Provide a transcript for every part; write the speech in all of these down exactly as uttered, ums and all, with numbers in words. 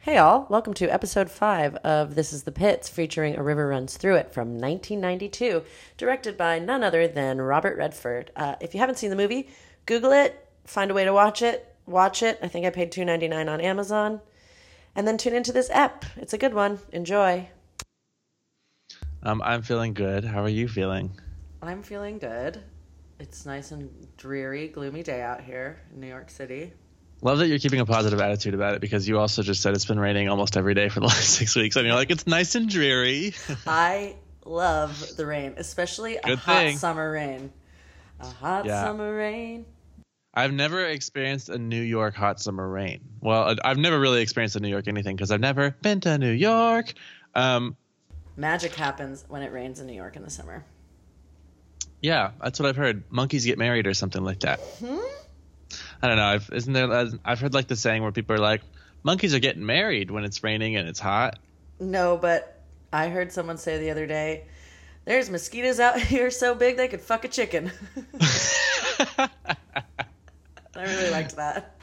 Hey all, welcome to episode five of This is the Pits, featuring A River Runs Through It from nineteen ninety-two, directed by none other than Robert Redford. Uh, if you haven't seen the movie, Google it, find a way to watch it, watch it. I think I paid two ninety-nine on Amazon. And then tune into this ep. It's a good one. Enjoy. Um, I'm feeling good. How are you feeling? I'm feeling good. It's nice and dreary, gloomy day out here in New York City. Love that you're keeping a positive attitude about it, because you also just said it's been raining almost every day for the last six weeks. And you're like, it's nice and dreary. I love the rain, especially a Good hot thing. summer rain. A hot Yeah. summer rain. I've never experienced a New York hot summer rain. Well, I've never really experienced a New York anything because I've never been to New York. Um, Magic happens when it rains in New York in the summer. yeah, that's what I've heard. Monkeys get married or something like that. Hmm? I don't know. I've, isn't there? I've heard like the saying where people are like, monkeys are getting married when it's raining and it's hot. No, but I heard someone say the other day, there's mosquitoes out here so big they could fuck a chicken. I really liked that.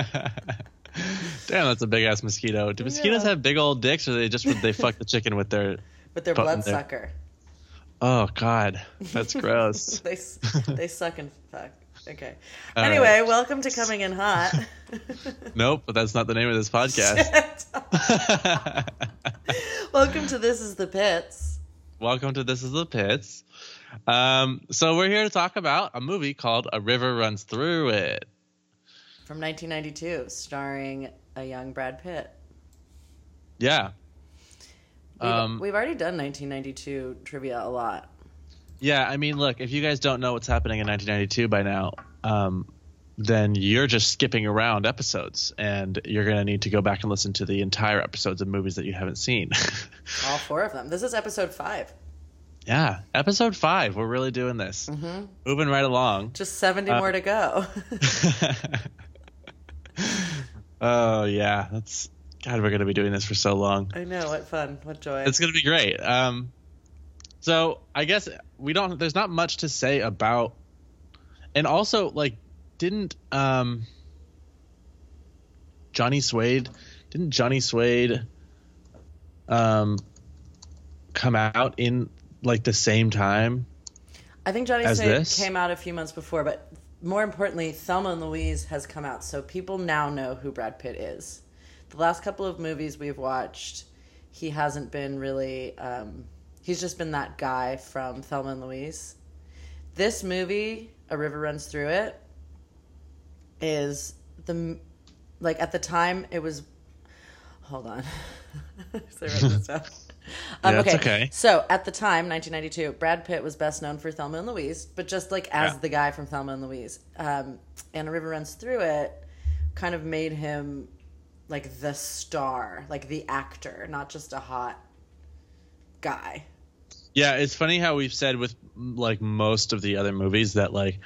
Damn, that's a big ass mosquito. Do mosquitoes Yeah. have big old dicks, or they just they fuck the chicken with their With their butt in blood there? sucker. Oh God, that's gross. they they suck and fuck. Okay. All Anyway, welcome to Coming in Hot. Nope, but that's not the name of this podcast. Welcome to This is the Pits. Welcome to This is the Pits. Um, so we're here to talk about a movie called A River Runs Through It. From nineteen ninety-two, starring a young Brad Pitt. Yeah. We've, Um, we've already done nineteen ninety-two trivia a lot. Yeah, I mean, look, if you guys don't know what's happening in nineteen ninety-two by now, um, then you're just skipping around episodes, and you're going to need to go back and listen to the entire episodes of movies that you haven't seen. All four of them. This is episode five. Yeah, episode five. We're really doing this. Mm-hmm. Moving right along. Just seventy Uh, more to go. Oh, yeah. That's God, we're going to be doing this for so long. I know. What fun. What joy. It's going to be great. Um, so I guess we don't. There's not much to say about, and also like, didn't um, Johnny Suede? Didn't Johnny Suede um, come out in like the same time? I think Johnny as Suede this? came out a few months before, but more importantly, Thelma and Louise has come out, so people now know who Brad Pitt is. The last couple of movies we've watched, he hasn't been really... Um, he's just been that guy from Thelma and Louise. This movie, A River Runs Through It, is the... Like, at the time, it was... Hold on. So I wrote this down. Um, Yeah, okay. it's okay. So at the time, nineteen ninety-two, Brad Pitt was best known for Thelma and Louise, but just like as Yeah. the guy from Thelma and Louise. Um, and A River Runs Through It kind of made him like the star, like the actor, not just a hot guy. Yeah, it's funny how we've said with like most of the other movies that like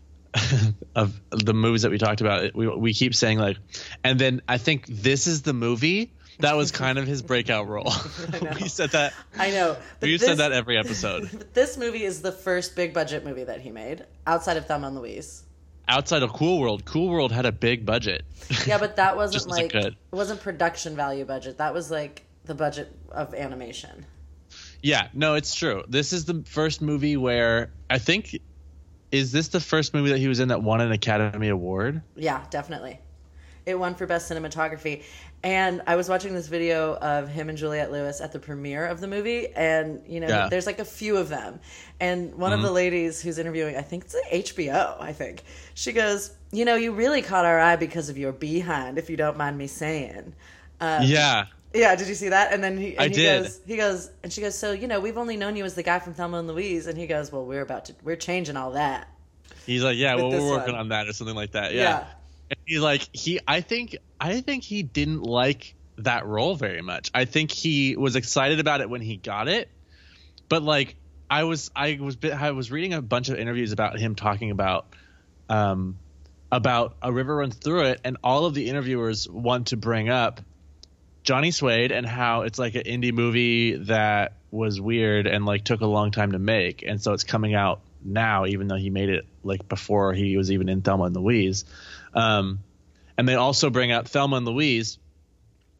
of the movies that we talked about, we we keep saying like, and then I think this is the movie that was kind of his breakout role. know. We said that. I know. But We've this, said that every episode. But this movie is the first big budget movie that he made outside of Thelma and Louise. Outside of Cool World, Cool World had a big budget. Yeah, but that wasn't Just wasn't like good. it wasn't production value budget. That was like the budget of animation. Yeah, no, it's true. This is the first movie where I think is this the first movie that he was in that won an Academy Award? Yeah, definitely. It won for best cinematography. And I was watching this video of him and Juliette Lewis at the premiere of the movie, and you know, Yeah. there's like a few of them. And one Mm-hmm. of the ladies who's interviewing, I think it's H B O, I think. She goes, "You know, you really caught our eye because of your behind, if you don't mind me saying." Um, Yeah. Yeah, did you see that? And then he, and I he did. goes, he goes, and she goes, "So, you know, we've only known you as the guy from Thelma and Louise." And he goes, "Well, we're about to, we're changing all that." He's like, yeah, With well, this we're working one. on that or something like that. Yeah. Yeah. And he's like, he, I think, I think he didn't like that role very much. I think he was excited about it when he got it, but like, I was, I was, I was reading a bunch of interviews about him talking about, um, about A River Runs Through It, and all of the interviewers want to bring up Johnny Suede and how it's like an indie movie that was weird and like took a long time to make, and so it's coming out now, even though he made it like before he was even in Thelma and Louise. Um, and they also bring out Thelma and Louise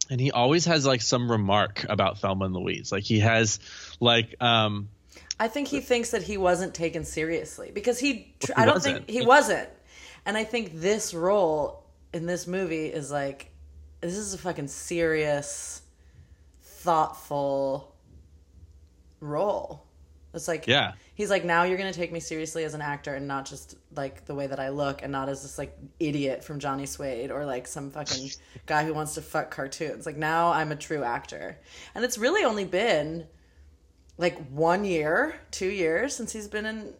and he always has like some remark about Thelma and Louise. Like he has like um I think he thinks that he wasn't taken seriously because he, tr- Well, he I don't wasn't. think he wasn't. And I think this role in this movie is like, this is a fucking serious, thoughtful role. It's like, Yeah. he's like, now you're going to take me seriously as an actor and not just like the way that I look and not as this like idiot from Johnny Suede or like some fucking guy who wants to fuck cartoons. Like now I'm a true actor. And it's really only been like one year, two years since he's been in.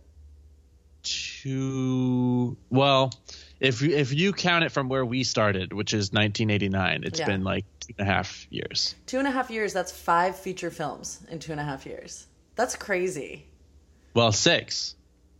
Two. Well, if you, if you count it from where we started, which is nineteen eighty-nine, it's Yeah. been like two and a half years. Two and a half years. That's five feature films in two and a half years. That's crazy. Well, six.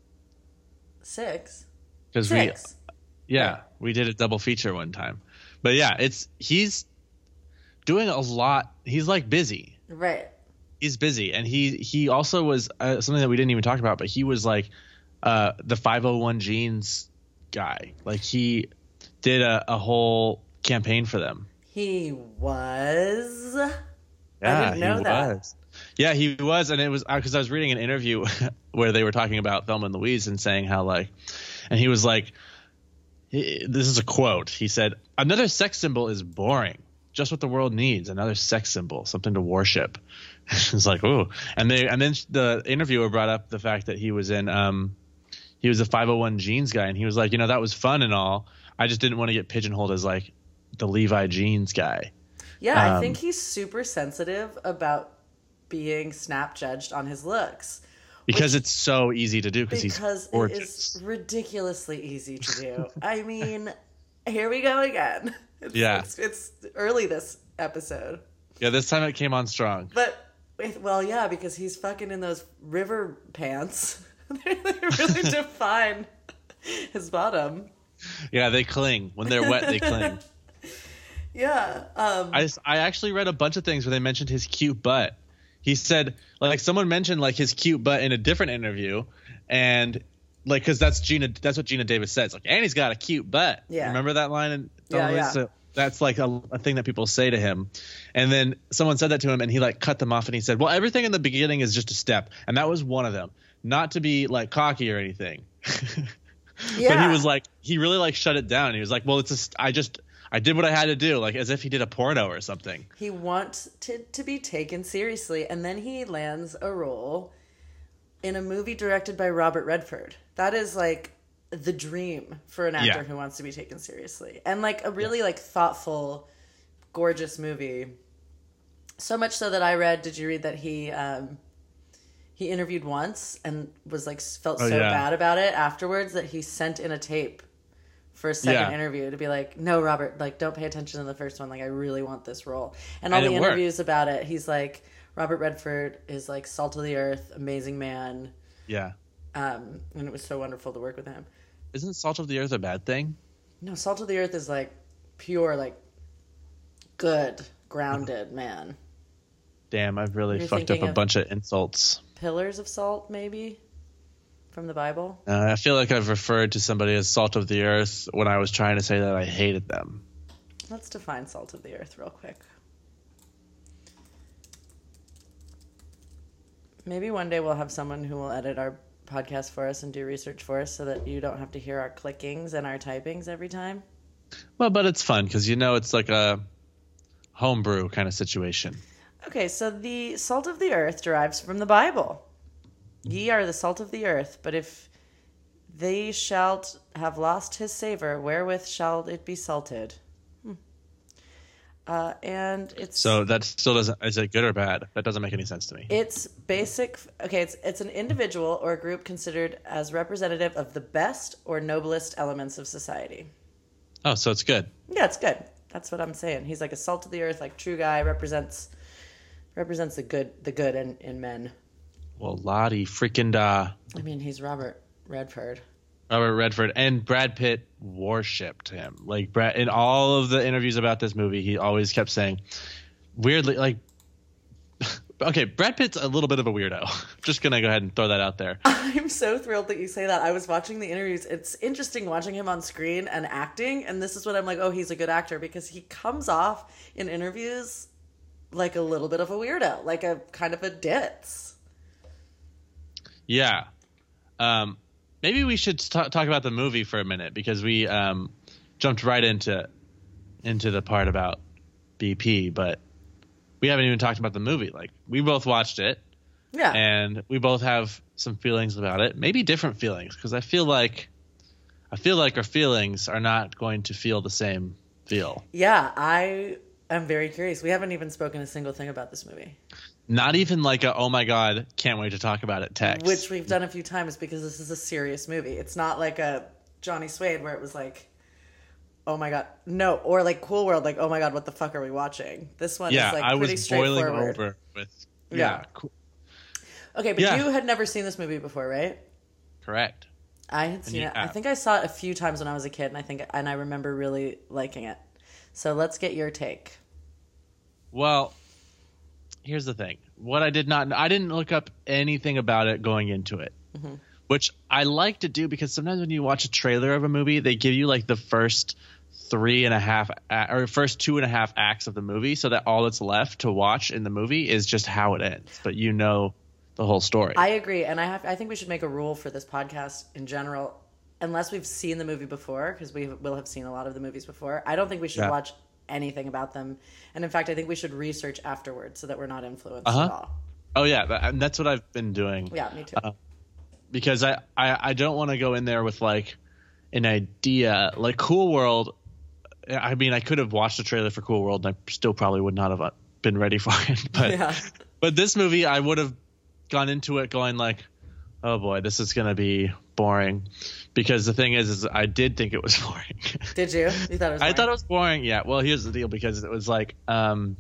Six. Because we, Six. yeah, Right. we did a double feature one time. But yeah, it's he's doing a lot. He's like busy. Right. He's busy, and he he also was uh, something that we didn't even talk about. But he was like uh, the five oh one Genes guy. Like he did a, a whole campaign for them. He was. Yeah, I didn't know he that. was. Yeah, he was, and it was because I was reading an interview where they were talking about Thelma and Louise and saying how like, and he was like, he, this is a quote. He said, "Another sex symbol is boring. Just what the world needs. Another sex symbol, something to worship." It's like, ooh, and they and then the interviewer brought up the fact that he was in, um, he was a five oh one Genes guy, and he was like, you know, that was fun and all. I just didn't want to get pigeonholed as like the Levi Jeans guy. Yeah, I Um, think he's super sensitive about being snap judged on his looks. Because it's so easy to do because he's Because it gorgeous. is ridiculously easy to do. I mean, here we go again. It's, Yeah. It's, it's early this episode. Yeah, this time it came on strong. But, well, yeah, because he's fucking in those river pants. they really define his bottom. Yeah, they cling. When they're wet, they cling. Yeah. Um, I, I actually read a bunch of things where they mentioned his cute butt. He said, like, someone mentioned, like, his cute butt in a different interview. And, like, because that's Gina, that's what Gina Davis says. Like, and he's got a cute butt. Yeah. Remember that line? And Yeah, yeah. So that's, like, a, a thing that people say to him. And then someone said that to him, and he, like, cut them off. And he said, well, everything in the beginning is just a step. And that was one of them. Not to be, like, cocky or anything. yeah. But he was like, he really like shut it down. He was like, well, it's just, I just, I did what I had to do, like as if he did a porno or something. He wants to, to be taken seriously. And then he lands a role in a movie directed by Robert Redford. That is like the dream for an actor Yeah. who wants to be taken seriously. And like a really like thoughtful, gorgeous movie. So much so that I read, did you read that he, um, he interviewed once and was like felt Oh, so yeah. bad about it afterwards that he sent in a tape for a second Yeah. interview to be like, no, Robert, like don't pay attention to the first one. Like I really want this role. And all And the it worked. interviews about it, he's like, Robert Redford is like salt of the earth, amazing man. Yeah. Um, and it was so wonderful to work with him. Isn't salt of the earth a bad thing? No, salt of the earth is like pure, like good, grounded man. Damn, I've really You're fucked up thinking a of- bunch of insults. Pillars of salt, maybe, from the Bible. Uh, I feel like I've referred to somebody as salt of the earth when I was trying to say that I hated them. Let's define salt of the earth real quick. Maybe one day we'll have someone who will edit our podcast for us and do research for us so that you don't have to hear our clickings and our typings every time. Well, but it's fun because you know it's like a homebrew kind of situation. Okay, so the salt of the earth derives from the Bible. Ye are the salt of the earth, but if they shalt have lost his savor, wherewith shall it be salted? Hmm. Uh, and it's So that still doesn't. Is it good or bad? That doesn't make any sense to me. it's basic. Okay, it's it's an individual or a group considered as representative of the best or noblest elements of society. Oh, so it's good. Yeah, it's good. That's what I'm saying. He's like a salt of the earth, like true guy, represents represents the good the good in, in men. Well, Lottie freaking da. I mean, he's Robert Redford. Robert Redford and Brad Pitt worshipped him. Like Brad in all of the interviews about this movie, he always kept saying, weirdly, like Okay, Brad Pitt's a little bit of a weirdo. Just gonna go ahead and throw that out there. I'm so thrilled that you say that. I was watching the interviews. It's interesting watching him on screen and acting, and this is what I'm like, oh, he's a good actor, because he comes off in interviews like a little bit of a weirdo, like a kind of a ditz. Yeah. Um, maybe we should t- talk about the movie for a minute, because we um, jumped right into into the part about B P, but we haven't even talked about the movie. Like, we both watched it. Yeah. And we both have some feelings about it. Maybe different feelings, because I feel like I feel like our feelings are not going to feel the same feel. Yeah, I am very curious. We haven't even spoken a single thing about this movie. Not even like a, oh my God, can't wait to talk about it text. Which we've done a few times, because this is a serious movie. It's not like a Johnny Suede where it was like, oh my God, no, or like Cool World, like, oh my God, what the fuck are we watching? This one yeah, is like I pretty was boiling straightforward. over with yeah. Yeah. Cool. Okay, but Yeah. you had never seen this movie before, right? Correct. I had seen you it. I have. think I saw it a few times when I was a kid, and I think and I remember really liking it. So let's get your take. Well, here's the thing. What I did not I didn't look up anything about it going into it. Mm-hmm. Which I like to do, because sometimes when you watch a trailer of a movie, they give you like the first three and a half or first two and a half acts of the movie, so that all that's left to watch in the movie is just how it ends. But you know the whole story. I agree, and I have. I think we should make a rule for this podcast in general, unless we've seen the movie before, because we will have seen a lot of the movies before. I don't think we should Yeah. watch anything about them, and in fact, I think we should research afterwards so that we're not influenced Uh-huh. at all. Oh yeah, that, and that's what I've been doing. Yeah, me too. Uh, because I, I, I don't want to go in there with like an idea like Cool World. I mean, I could have watched the trailer for Cool World and I still probably would not have been ready for it. But Yeah. but this movie, I would have gone into it going like, oh boy, this is going to be boring. Because the thing is, is I did think it was boring. Did you? You thought it was? I boring? thought it was boring. Yeah. Well, here's the deal, because it was like um,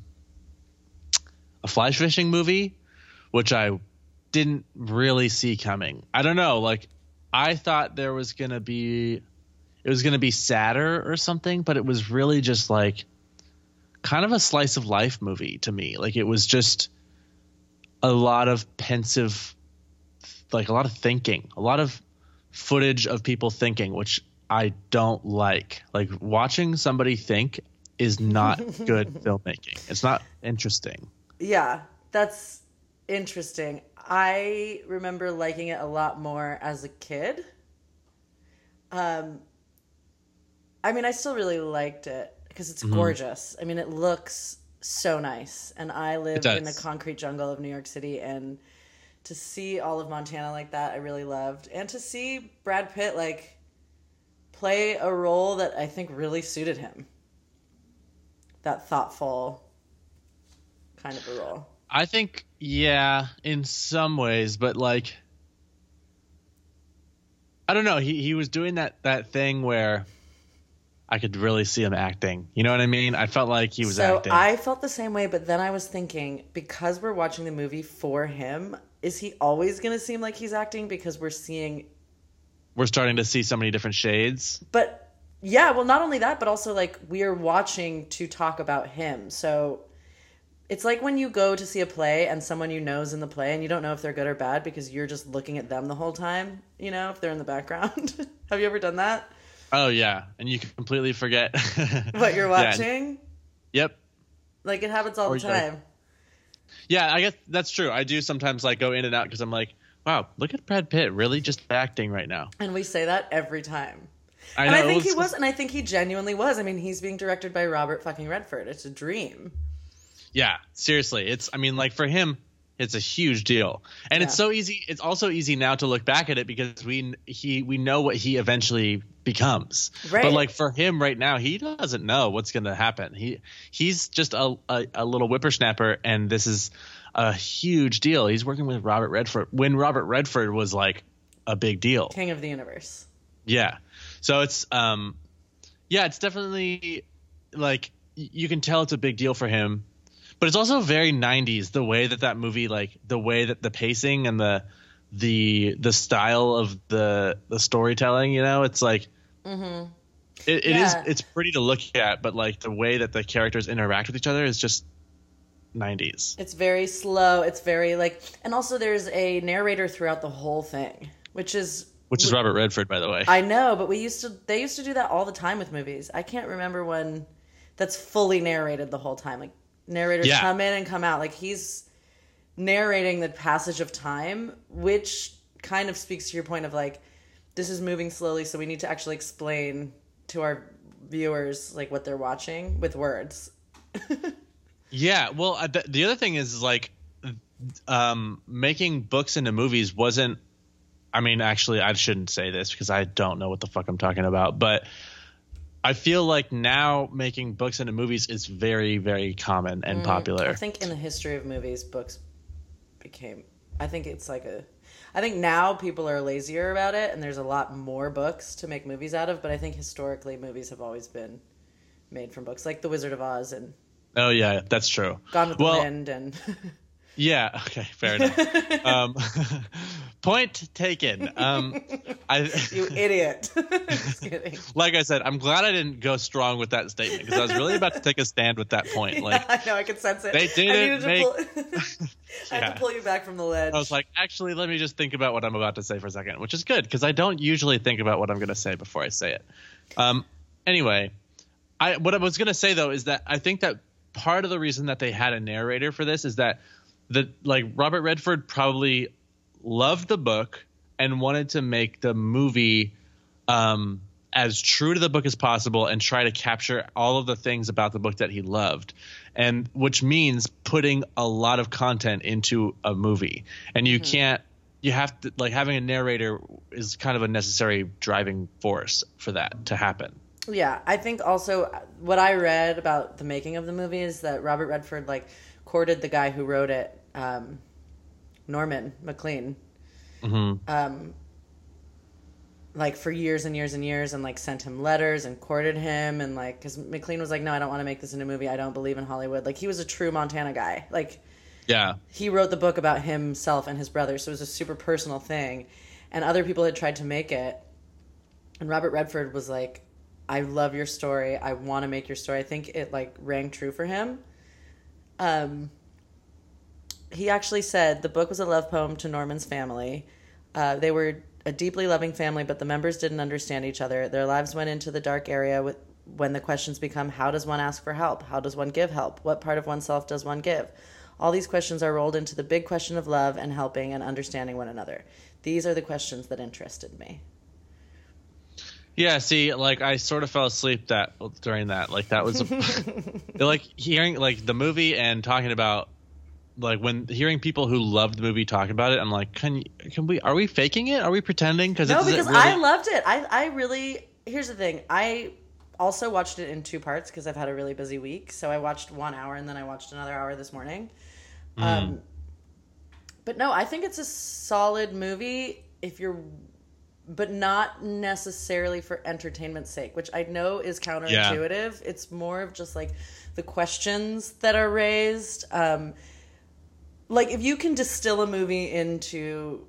a fly fishing movie, which I didn't really see coming. I don't know. Like, I thought there was going to be, it was going to be sadder or something, but it was really just like kind of a slice of life movie to me. Like, it was just a lot of pensive, like a lot of thinking, a lot of footage of people thinking, which I don't like. Like, watching somebody think is not good filmmaking. It's not interesting. Yeah, that's interesting. I remember liking it a lot more as a kid. Um, I mean, I still really liked it because it's mm-hmm. gorgeous. I mean, it looks so nice. And I live in the concrete jungle of New York City, and to see all of Montana like that, I really loved. And to see Brad Pitt, like, play a role that I think really suited him. That thoughtful kind of a role. I think, yeah, in some ways, but like, I don't know. He he was doing that, that thing where I could really see him acting. You know what I mean? I felt like he was so acting. I felt the same way, but then I was thinking, because we're watching the movie for him, is he always going to seem like he's acting? Because we're seeing... We're starting to see so many different shades. But, yeah, well, not only that, but also, like, we are watching to talk about him. So it's like when you go to see a play and someone you know is in the play and you don't know if they're good or bad because you're just looking at them the whole time, you know, if they're in the background. Have you ever done that? Oh, yeah. And you completely forget what you're watching? Yeah. Yep. Like, it happens all or the time. Like, yeah, I guess that's true. I do sometimes like go in and out because I'm like, wow, look at Brad Pitt really just acting right now. And we say that every time. I and know, I think was, he was, and I think he genuinely was. I mean, he's being directed by Robert fucking Redford. It's a dream. Yeah, seriously. It's, I mean, like, for him, it's a huge deal. And yeah. it's so easy. It's also easy now to look back at it because we he we know what he eventually becomes. Right. But like for him right now, he doesn't know what's going to happen. He he's just a, a a little whippersnapper, and this is a huge deal. He's working with Robert Redford when Robert Redford was like a big deal. King of the universe. Yeah. So it's um yeah, it's definitely like you can tell it's a big deal for him. But it's also very nineties, the way that that movie, like the way that the pacing and the the the style of the the storytelling, you know, it's like mm-hmm. it, it yeah. is it's pretty to look at, but like the way that the characters interact with each other is just nineties. It's very slow. It's very like, and also there's a narrator throughout the whole thing, which is which is Robert Redford, by the way. I know, but we used to they used to do that all the time with movies. I can't remember when that's fully narrated the whole time. Like narrators yeah. come in and come out. Like he's narrating the passage of time, which kind of speaks to your point of like this is moving slowly, so we need to actually explain to our viewers like what they're watching with words. Yeah, well, uh, th- the other thing is like um, making books into movies wasn't. I mean, actually, I shouldn't say this because I don't know what the fuck I'm talking about. But I feel like now making books into movies is very, very common and mm, popular. I think in the history of movies, books became. I think it's like a. I think now people are lazier about it, and there's a lot more books to make movies out of. But I think historically, movies have always been made from books, like The Wizard of Oz and. Oh yeah, that's true. Gone with well, the Wind and. Yeah. Okay. Fair enough. um, point taken. Um, I, you idiot. Just kidding. Like I said, I'm glad I didn't go strong with that statement because I was really about to take a stand with that point. Like, yeah, I know, I could sense it. They didn't make. Pull... I had yeah. to pull you back from the ledge. I was like, actually, let me just think about what I'm about to say for a second, which is good because I don't usually think about what I'm going to say before I say it. Um, anyway, I what I was going to say though is that I think that part of the reason that they had a narrator for this is that the like Robert Redford probably loved the book and wanted to make the movie um, as true to the book as possible and try to capture all of the things about the book that he loved, and which means putting a lot of content into a movie. And you mm-hmm. can't you have to like having a narrator is kind of a necessary driving force for that to happen. Yeah, I think also what I read about the making of the movie is that Robert Redford like courted the guy who wrote it, um, Norman MacLean, mm-hmm. um, like for years and years and years, and like sent him letters and courted him, and like because MacLean was like, no, I don't want to make this into a movie. I don't believe in Hollywood. Like he was a true Montana guy. Like, yeah, he wrote the book about himself and his brother, so it was a super personal thing. And other people had tried to make it, and Robert Redford was like, I love your story. I want to make your story. I think it like rang true for him. Um, he actually said the book was a love poem to Norman's family. Uh, they were a deeply loving family, but the members didn't understand each other. Their lives went into the dark area with, when the questions become, how does one ask for help? How does one give help? What part of oneself does one give? All these questions are rolled into the big question of love and helping and understanding one another. These are the questions that interested me. Yeah, see, like I sort of fell asleep that during that. Like that was a, like hearing like the movie and talking about like when hearing people who loved the movie talking about it. I'm like, can can we? Are we faking it? Are we pretending? Cause no, it, because it really... I loved it. I I really. Here's the thing. I also watched it in two parts because I've had a really busy week. So I watched one hour and then I watched another hour this morning. Mm. Um, but no, I think it's a solid movie if you're. But not necessarily for entertainment's sake, which I know is counterintuitive. Yeah. It's more of just like the questions that are raised. Um, like if you can distill a movie into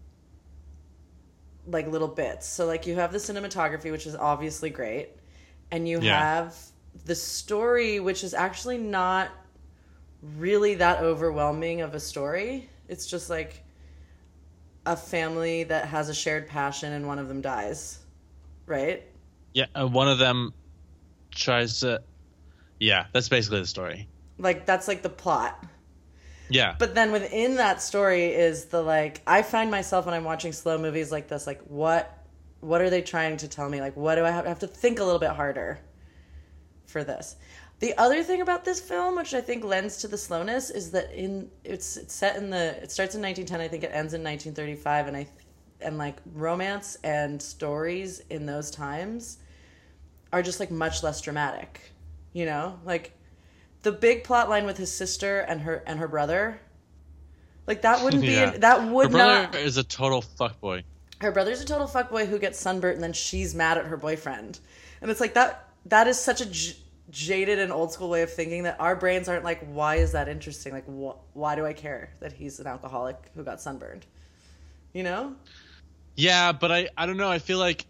like little bits. So like you have the cinematography, which is obviously great. And you yeah. have the story, which is actually not really that overwhelming of a story. It's just like a family that has a shared passion and one of them dies, right? Yeah, uh, one of them tries to... Yeah, that's basically the story. Like, that's like the plot. Yeah. But then within that story is the, like... I find myself when I'm watching slow movies like this, like, what what are they trying to tell me? Like, what do I have, I have to think a little bit harder for this? The other thing about this film, which I think lends to the slowness, is that in it's, it's set in the it starts in nineteen ten. I think it ends in nineteen thirty-five, and I and like romance and stories in those times are just like much less dramatic. You know, like the big plot line with his sister and her and her brother, like that wouldn't be yeah. an, that would her brother not. Is a total fuckboy. Her brother's a total fuckboy who gets sunburnt, and then she's mad at her boyfriend, and it's like that. That is such a j- jaded and old school way of thinking that our brains aren't like, why is that interesting? Like, wh- why do I care that he's an alcoholic who got sunburned? You know? Yeah, but I, I don't know. I feel like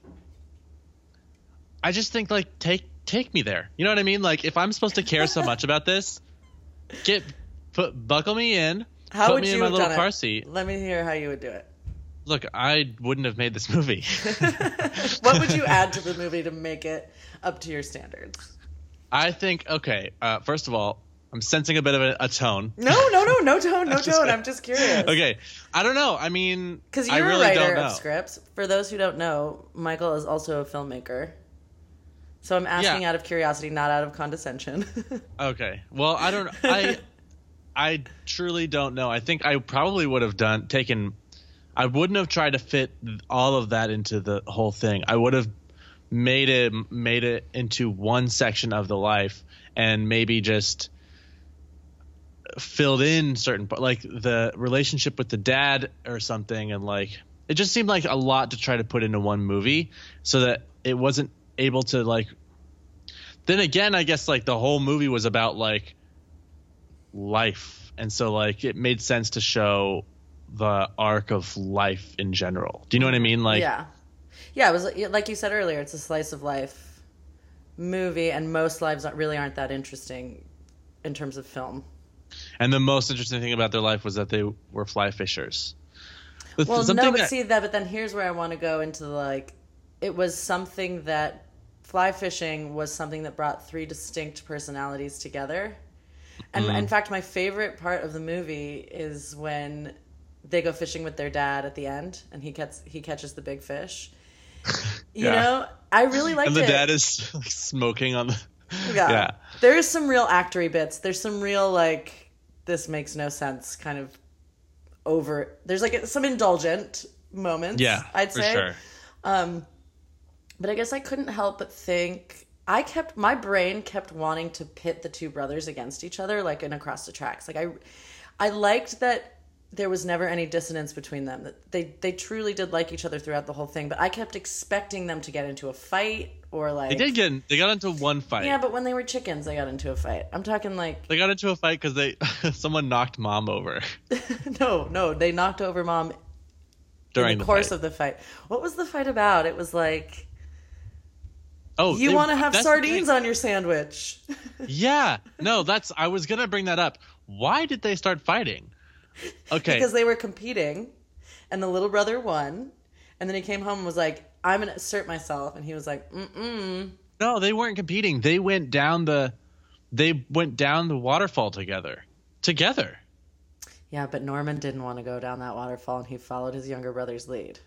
I just think like take take me there. You know what I mean? Like if I'm supposed to care so much about this, get put buckle me in. How put would me you in my have little done car it? seat. Let me hear how you would do it. Look, I wouldn't have made this movie. What would you add to the movie to make it up to your standards? I think, okay, uh, first of all, I'm sensing a bit of a, a tone. No, no, no, no tone, no I'm just tone. kidding. I'm just curious. Okay, I don't know. I mean, Because I you're really a don't writer know. of scripts. For those who don't know, Michael is also a filmmaker. So I'm asking Yeah. out of curiosity, not out of condescension. Okay, well, I don't. I I truly don't know. I think I probably would have done taken. I wouldn't have tried to fit all of that into the whole thing. I would have made it made it into one section of the life, and maybe just filled in certain part, like the relationship with the dad or something, and like it just seemed like a lot to try to put into one movie, so that it wasn't able to like. Then again, I guess like the whole movie was about like life, and so like it made sense to show the arc of life in general. Do you know what I mean? Like, yeah. Yeah, it was like you said earlier, it's a slice of life movie, and most lives really aren't that interesting in terms of film. and the most interesting thing about their life was that they were fly fishers. The- Well, something no, but that- see that. But then here's where I want to go into the, like, it was something that fly fishing was something that brought three distinct personalities together. And Mm-hmm. in fact, my favorite part of the movie is when they go fishing with their dad at the end, and he gets he catches the big fish. You Yeah. know, I really liked and the it. dad is like smoking on the. Yeah. Yeah. There's some real actory bits. There's some real, like, this makes no sense kind of over. There's, like, some indulgent moments, Yeah, I'd for say. sure. Um, but I guess I couldn't help but think. I kept. My brain kept wanting to pit the two brothers against each other, like in Across the Tracks. Like, I, I liked that there was never any dissonance between them. That they, they truly did like each other throughout the whole thing. But I kept expecting them to get into a fight or, like. They did get. In, they got into one fight. Yeah, but when they were chickens, they got into a fight. I'm talking like They got into a fight because they someone knocked mom over no, no. They knocked over mom during in the, the course fight. of the fight. What was the fight about? It was like Oh, you they- want to have that's the sardines thing. on your sandwich. Yeah, no, that's. I was gonna bring that up. Why did they start fighting? Okay, Because they were competing, and the little brother won, and then he came home and was like, "I'm gonna assert myself," and he was like, "Mm-mm." no, they weren't competing. They went down the. They went down the waterfall together. Together. Yeah, but Norman didn't want to go down that waterfall, and he followed his younger brother's lead.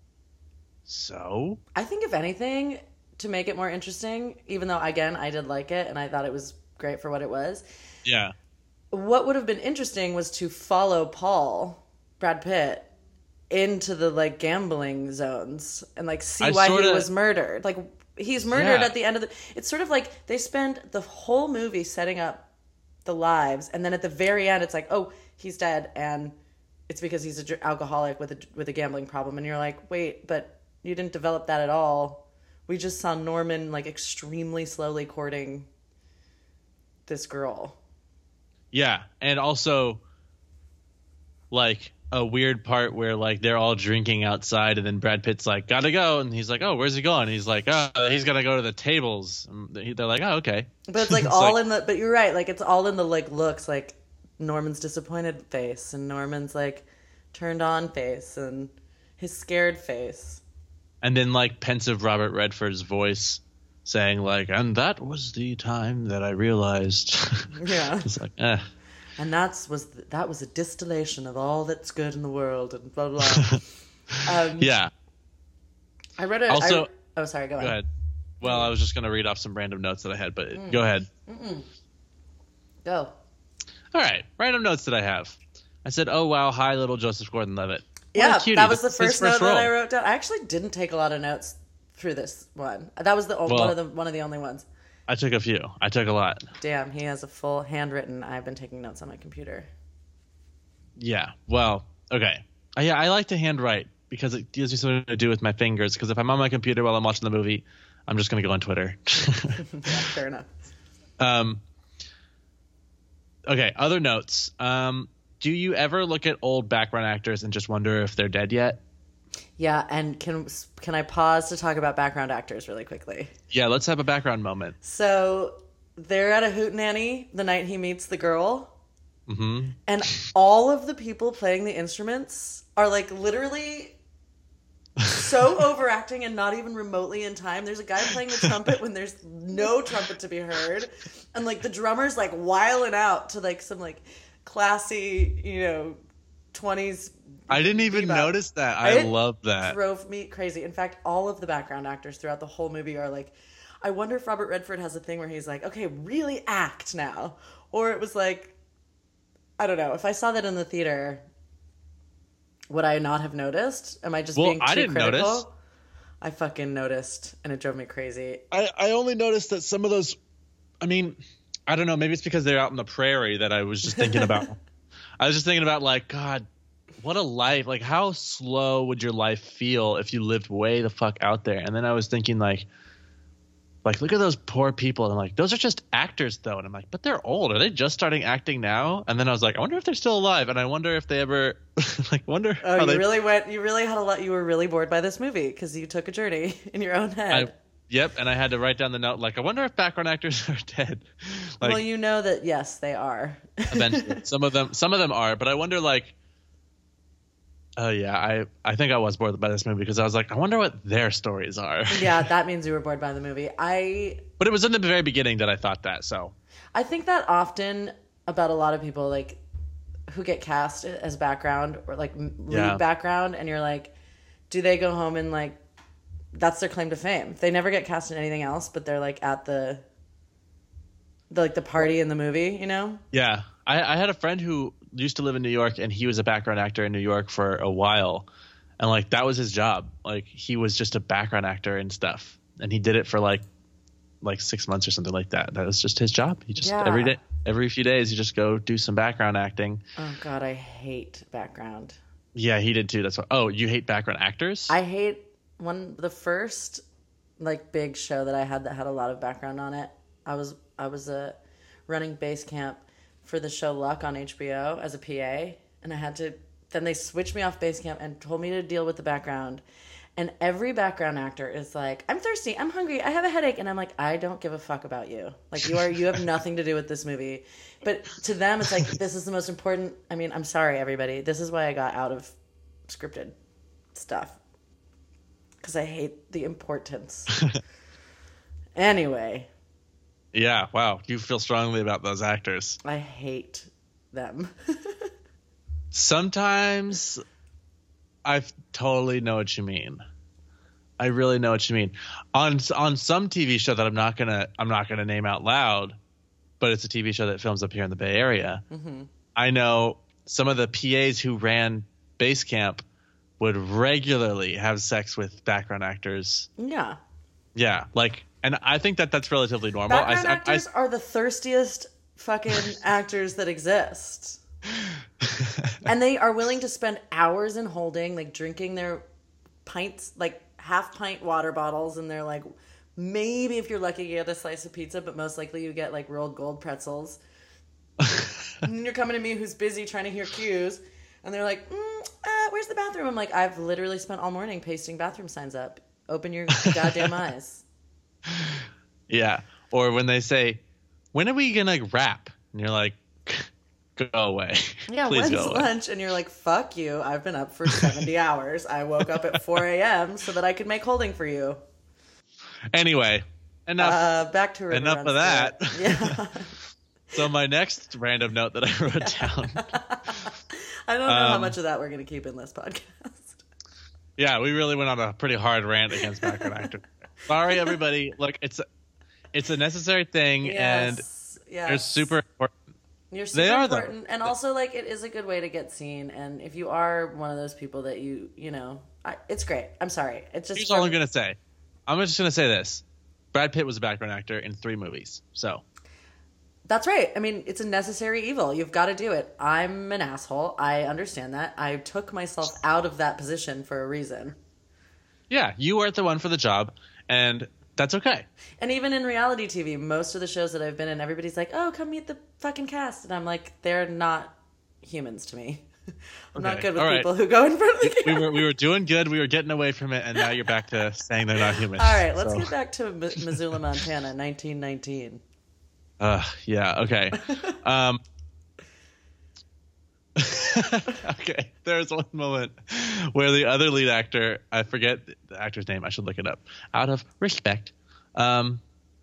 So. I think if anything, to make it more interesting, even though again I did like it and I thought it was great for what it was. Yeah. What would have been interesting was to follow Paul, Brad Pitt, into the like gambling zones and like see I why sorta- he was murdered. Like he's murdered Yeah. at the end of the. It's sort of like they spend the whole movie setting up the lives, and then at the very end, it's like, oh, he's dead, and it's because he's an alcoholic with a with a gambling problem, and you're like, wait, but you didn't develop that at all. We just saw Norman like extremely slowly courting this girl. Yeah, and also, like a weird part where like they're all drinking outside, and then Brad Pitt's like, "Gotta go," and he's like, "Oh, where's he going?" And he's like, "Oh, he's gonna go to the tables." And they're like, "Oh, okay." But it's like It's all like- in the. But you're right. Like it's all in the like looks. Like Norman's disappointed face, and Norman's like turned on face, and his scared face. And then like pensive Robert Redford's voice saying like, "And that was the time that I realized." Yeah. It's like, eh. And that's was that was a distillation of all that's good in the world, and blah blah. blah. um, Yeah. I read it. Also- I, oh, sorry. Go, Go ahead. ahead. Well, I was just gonna read off some random notes that I had, but go ahead. Go. All right, random notes that I have. I said, "Oh wow, hi, little Joseph Gordon-Levitt." What a Yeah, cutie. that was the That's his first, note role. that I wrote down. I actually didn't take a lot of notes through this one. That was the o- Well- one of the one of the only ones. I took a few. I took a lot. Damn, he has a full handwritten. I've been taking notes on my computer. Yeah. Well, okay. Uh, yeah, I like to handwrite because it gives me something to do with my fingers. Because if I'm on my computer while I'm watching the movie, I'm just gonna go on Twitter. Yeah, fair enough. um. Okay. Other notes. Um. Do you ever look at old background actors and just wonder if they're dead yet? Yeah, and can can I pause to talk about background actors really quickly? Yeah. Let's have a background moment. So they're at a hootenanny the night he meets the girl, Mm-hmm. And all of the people playing the instruments are like literally so overacting and not even remotely in time. There's a guy playing the trumpet when there's no trumpet to be heard. And like the drummer's like wiling out to like some like classy, you know, twenties. I didn't even bebop. notice that. I it love that. Drove me crazy. In fact, all of the background actors throughout the whole movie are like, I wonder if Robert Redford has a thing where he's like, okay, really act now. Or it was like, I don't know. If I saw that in the theater, would I not have noticed? Am I just well, being too I didn't critical? Notice. I fucking noticed, and it drove me crazy. I, I only noticed that some of those, I mean, I don't know. Maybe it's because they're out in the prairie that I was just thinking about. I was just thinking about like, God, what a life. Like, how slow would your life feel if you lived way the fuck out there? And then I was thinking like, like, look at those poor people. And I'm like, those are just actors, though. And I'm like, but they're old. Are they just starting acting now? And then I was like, I wonder if they're still alive. And I wonder if they ever, like, wonder. Oh, how you they... really went, you really had a lot, you were really bored by this movie because you took a journey in your own head. I, yep. And I had to write down the note, like, I wonder if background actors are dead. Like, well, you know that, yes, they are. Eventually. Some of them, some of them are. But I wonder, like, oh, yeah, I, I think I was bored by this movie because I was like, I wonder what their stories are. Yeah, that means you were bored by the movie. I. But it was in the very beginning that I thought that, so. I think that often about a lot of people, like, who get cast as background or, like, lead yeah. background, and you're like, do they go home and, like, that's their claim to fame? They never get cast in anything else, but they're, like, at the, the like, the party in the movie, you know? Yeah. I, I had a friend who used to live in New York, and he was a background actor in New York for a while, and like that was his job. Like he was just a background actor and stuff, and he did it for like like six months or something like that. That was just his job. He just yeah. every day, every few days, you just go do some background acting. Oh God, I hate background. Yeah, he did too. That's what. Oh, you hate background actors? I hate one the first like big show that I had that had a lot of background on it. I was I was a uh, running base camp for the show Luck on H B O as a P A, and I had to, then they switched me off base camp and told me to deal with the background, and every background actor is like, I'm thirsty, I'm hungry, I have a headache, and I'm like, I don't give a fuck about you. Like, you are, you have nothing to do with this movie. But to them, it's like, this is the most important, I mean, I'm sorry, everybody, this is why I got out of scripted stuff. Because I hate the importance. Anyway. Yeah, wow. You feel strongly about those actors. I hate them. Sometimes I totally know what you mean. I really know what you mean. On on some T V show that I'm not gonna I'm not gonna name out loud, but it's a T V show that films up here in the Bay Area. Mm-hmm. I know some of the P As who ran base camp would regularly have sex with background actors. Yeah. Yeah, like. And I think that that's relatively normal. Background I, actors I, I, are the thirstiest fucking actors that exist. And they are willing to spend hours in holding, like drinking their pints, like half pint water bottles. And they're like, maybe if you're lucky, you get a slice of pizza, but most likely you get like rolled gold pretzels. And then you're coming to me who's busy trying to hear cues. And they're like, mm, uh, where's the bathroom? I'm like, I've literally spent all morning pasting bathroom signs up. Open your goddamn eyes. Yeah. Or when they say, when are we going to wrap? And you're like, go away. Yeah, Please when's go away. lunch? And you're like, fuck you. I've been up for seventy hours. I woke up at four a.m. so that I could make holding for you. Anyway, enough. Uh, back to River enough of that. Yeah. So my next random note that I wrote down. I don't know um, how much of that we're going to keep in this podcast. Yeah, we really went on a pretty hard rant against background actors. Sorry, everybody. Look, it's a, it's a necessary thing, yes, and yes. they're super important. You're super they are, important, though. And also, like, it is a good way to get seen. And if you are one of those people that you, you know, I, it's great. I'm sorry. It's just here's all I'm gonna say. I'm just gonna say this: Brad Pitt was a background actor in three movies, so. That's right. I mean, it's a necessary evil. You've got to do it. I'm an asshole. I understand that. I took myself out of that position for a reason. Yeah, you weren't the one for the job, and that's okay. And even in reality T V, most of the shows that I've been in, everybody's like, oh, come meet the fucking cast. And I'm like, they're not humans to me. I'm okay. not good with all people right. who go in front of the camera. We were, we were doing good. We were getting away from it, and now you're back to saying they're not humans. All right, let's so. get back to M- Missoula, Montana, nineteen nineteen. Uh, yeah, okay. Um, Okay, there's one moment where the other lead actor, I forget the actor's name, I should look it up, out of respect. Um,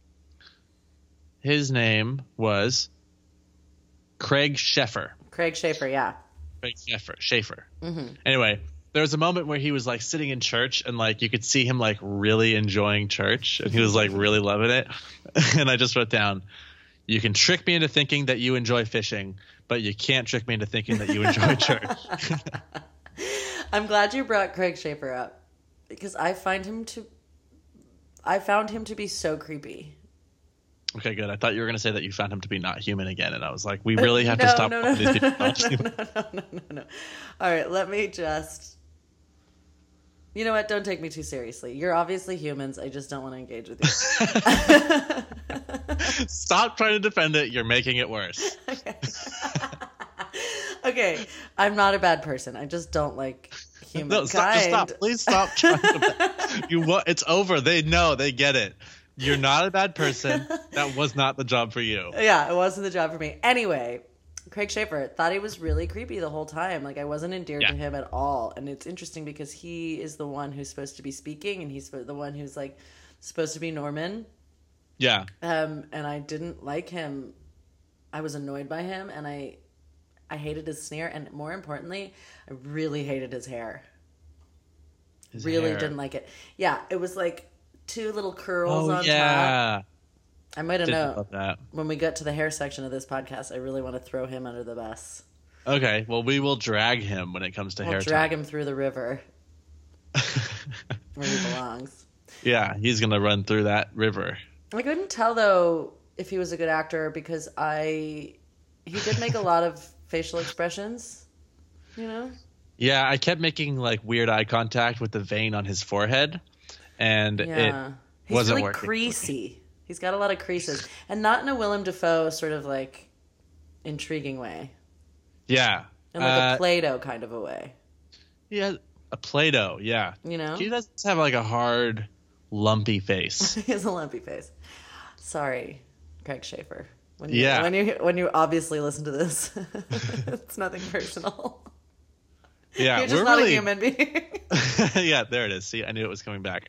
his name was Craig Sheffer. Craig Schaefer, yeah. Craig Sheffer. Schaefer. Mm-hmm. Anyway, there was a moment where he was like sitting in church and like you could see him like really enjoying church and he was like really loving it. And I just wrote down, you can trick me into thinking that you enjoy fishing, but you can't trick me into thinking that you enjoy church. I'm glad you brought Craig Schaefer up because I find him to I found him to be so creepy. Okay, good. I thought you were going to say that you found him to be not human again, and I was like, we really have no, to stop no, no, these people not no, human. no, no, no, no, no. All right, let me just... You know what? Don't take me too seriously. You're obviously humans. I just don't want to engage with you. Stop trying to defend it. You're making it worse. Okay. Okay, I'm not a bad person. I just don't like humankind. No, stop, just stop. Please stop trying to... you, what? It's over. They know. They get it. You're not a bad person. That was not the job for you. Yeah, it wasn't the job for me. Anyway, Craig Schaefer thought he was really creepy the whole time. Like, I wasn't endeared yeah. to him at all. And it's interesting because he is the one who's supposed to be speaking, and he's the one who's, like, supposed to be Norman. Yeah. Um, and I didn't like him. I was annoyed by him, and I, I hated his sneer. And more importantly, I really hated his hair. His really hair. Didn't like it. Yeah, it was, like... two little curls oh, on yeah. top. I might have known that. When we get to the hair section of this podcast, I really want to throw him under the bus. Okay, well, we will drag him when it comes to we'll hair. Drag time. him through the river where he belongs. Yeah, he's gonna run through that river. I couldn't tell though if he was a good actor because I he did make a lot of facial expressions, you know. Yeah, I kept making like weird eye contact with the vein on his forehead. And yeah. it He's wasn't really working. creasy. He's got a lot of creases. And not in a Willem Dafoe sort of like intriguing way. Yeah. In like uh, a Play-Doh kind of a way. Yeah, a Play-Doh, yeah. You know? He does have like a hard, lumpy face. He has a lumpy face. Sorry, Craig Schaefer. When you, yeah. When you, when you obviously listen to this, it's nothing personal. Yeah, You're just we're not really... a human being. Yeah, there it is. See, I knew it was coming back.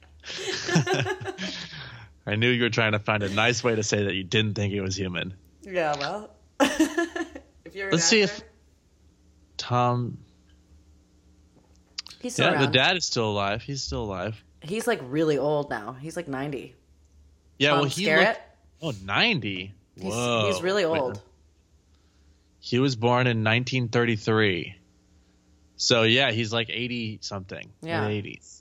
I knew you were trying to find a nice way to say that you didn't think he was human. Yeah, well, if you're an let's actor, see if Tom. He's still yeah, around. The dad is still alive. He's still alive. He's like really old now. He's like ninety. Yeah, Tom well, he Skerritt. looked, oh, ninety. He's, Whoa, he's really old. Wait. He was born in nineteen thirty-three. So yeah, he's like eighty something. Yeah, eighties.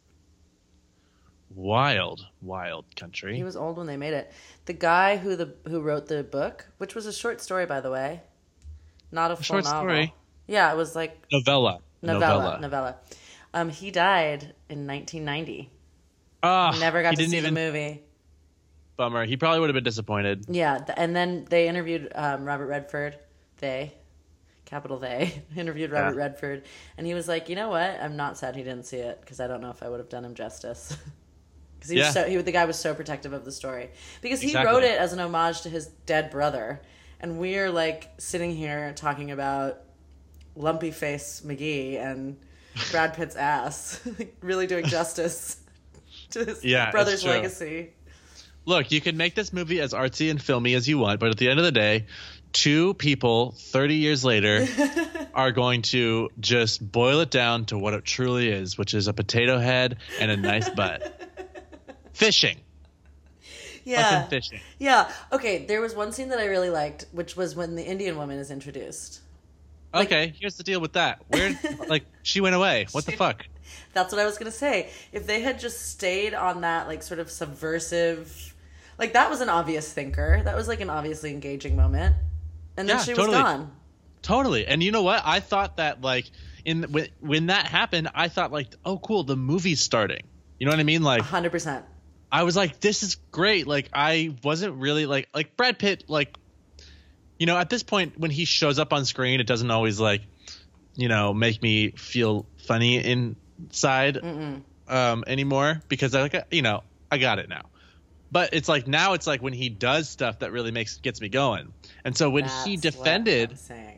Wild, wild country. He was old when they made it. The guy who the who wrote the book, which was a short story, by the way, not a, a full short novel. Story. Yeah, it was like novella. Novella. Novella. Novella. Um, he died in nineteen ninety. Ah, He never got he to didn't see even, the movie. Bummer. He probably would have been disappointed. Yeah, th- and then they interviewed um, Robert Redford. They, capital they, interviewed Robert yeah. Redford, and he was like, "You know what? I'm not sad he didn't see it because I don't know if I would have done him justice." Because he yeah. was so he the guy was so protective of the story because he exactly. wrote it as an homage to his dead brother, and we're like sitting here talking about lumpy face McGee and Brad Pitt's ass, really doing justice to his yeah, brother's legacy. Look, you can make this movie as artsy and filmy as you want, but at the end of the day, two people thirty years later are going to just boil it down to what it truly is, which is a potato head and a nice butt. Fishing. Yeah. Fucking fishing. Yeah. Okay, there was one scene that I really liked, which was when the Indian woman is introduced. Like, okay, here's the deal with that. Where, like, she went away. What the fuck? That's what I was going to say. If they had just stayed on that, like, sort of subversive... Like, that was an obvious thinker. That was, like, an obviously engaging moment. And then yeah, she totally. was gone. Totally. And you know what? I thought that, like, in when, when that happened, I thought, like, oh, cool, the movie's starting. You know what I mean? Like... one hundred percent. I was like, this is great. Like, I wasn't really, like... Like, Brad Pitt, like... You know, at this point, when he shows up on screen, it doesn't always, like, you know, make me feel funny inside um, anymore. Because, I like, you know, I got it now. But it's like now it's like when he does stuff that really makes gets me going. And so when That's he defended what I'm saying.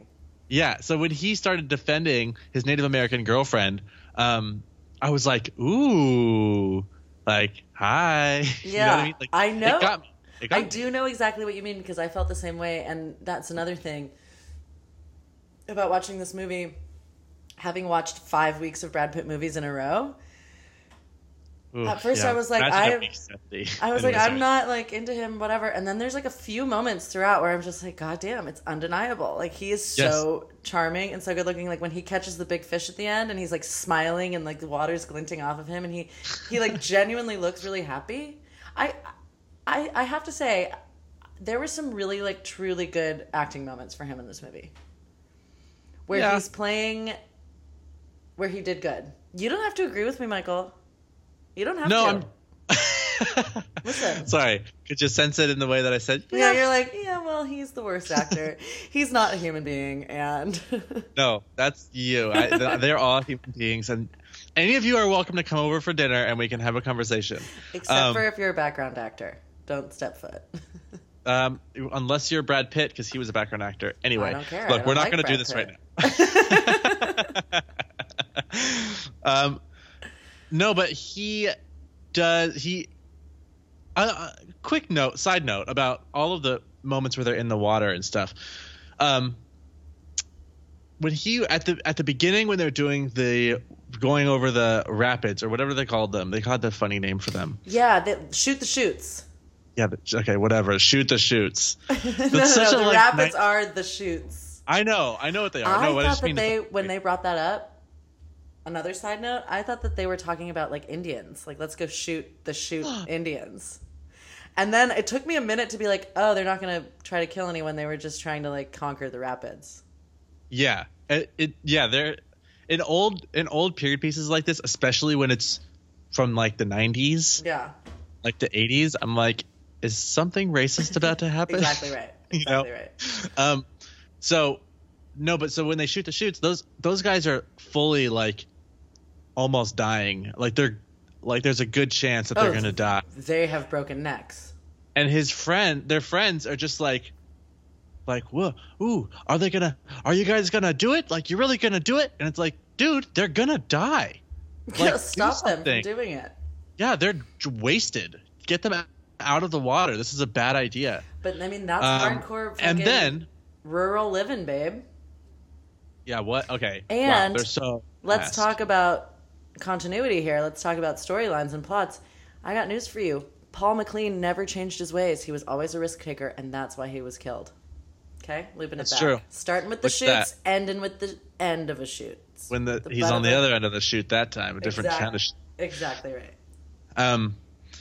Yeah, so when he started defending his Native American girlfriend, um, I was like, ooh, like, hi. Yeah, you know what I mean? Like, I know. It got me. It got I me. do know exactly what you mean because I felt the same way, and that's another thing about watching this movie. Having watched five weeks of Brad Pitt movies in a row, Ooh, at first yeah. I was like, Imagine I, that being seventy. I was like, Anyway, I'm sorry. not like into him, whatever. And then there's like a few moments throughout where I'm just like, God damn, it's undeniable. Like he is so charming and so good looking. Like when he catches the big fish at the end and he's like smiling and like the water's glinting off of him and he, he like genuinely looks really happy. I, I, I have to say, there were some really like truly good acting moments for him in this movie, where Yeah. he's playing, where he did good. You don't have to agree with me, Michael. You don't have No, to. I'm. Listen. Sorry, could you sense it in the way that I said? Yeah, you're like, yeah, well, he's the worst actor. He's not a human being, and No, that's you. I, th- they're all human beings, and any of you are welcome to come over for dinner, and we can have a conversation. except Um, for if you're a background actor, don't step foot. Um, unless you're Brad Pitt, because he was a background actor. Anyway, I don't care. I look, don't we're not like going to do Brad this right now. um, no, but he does. He. Uh, uh, quick note, side note about all of the moments where they're in the water and stuff. Um, when he at the at the beginning when they're doing the going over the rapids or whatever they called them, they called the funny name for them. Yeah, they, shoot the shoots. Yeah, but, okay, whatever. Shoot the shoots. no, That's no, such no. a, The like, rapids ni- are the shoots. I know, I know what they are. I no, I thought just that mean they, it's- when they brought that up, another side note, I thought that they were talking about like Indians. Like, let's go shoot the shoot Indians. And then it took me a minute to be like, oh, they're not going to try to kill anyone. They were just trying to like conquer the rapids. Yeah, it, it yeah, they're in old in old period pieces like this, especially when it's from like the nineties, Yeah, like the eighties. I'm like, is something racist about to happen? exactly right. You know? Exactly right. Um, so no, but so when they shoot the shoots, those those guys are fully like almost dying. Like they're like there's a good chance that they're Oh, gonna die. They have broken necks. And his friend, their friends are just like, like, whoa, ooh, are they gonna? Are you guys gonna do it? Like, you're really gonna do it? And it's like, dude, they're gonna die. Like, do Stop them from something. doing it. Yeah, they're wasted. Get them out of the water. This is a bad idea. But I mean, that's Um, hardcore. and fucking then, rural living, babe. yeah, what? Okay. Wow, And they're so. Let's fast. talk about continuity here. Let's talk about storylines and plots. I got news for you. Paul McLean never changed his ways. He was always a risk taker, and that's why he was killed. Okay, looping That's it back. true. Starting with the Look at shoots, ending with the end of a shoot. When the, The he's butt on of the it. other end of the shoot that time, a different Exact- kind of. Sh- Exactly right. Um,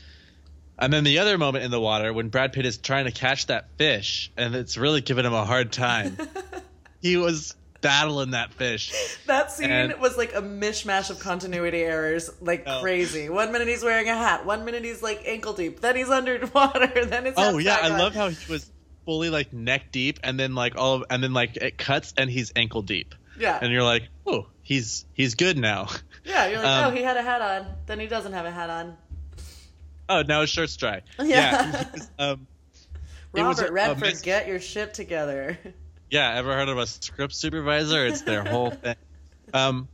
and then the other moment in the water when Brad Pitt is trying to catch that fish, and it's really giving him a hard time. He was battling that fish. That scene And- was like a mishmash of continuity errors, like Oh. crazy. One minute he's wearing a hat, one minute he's like ankle deep, then he's underwater, then it's Oh yeah, I love how he was fully like neck deep, and then like all, of, and then like it cuts, and he's ankle deep, Yeah, and you're like, oh, he's he's good now. yeah. You're like, Um, oh, he had a hat on, then he doesn't have a hat on. Oh, now his shirt's dry. Yeah. he was, um, it was Robert a- a Redford, mis- get your shit together. Yeah, ever heard of a script supervisor? It's their whole thing. Um,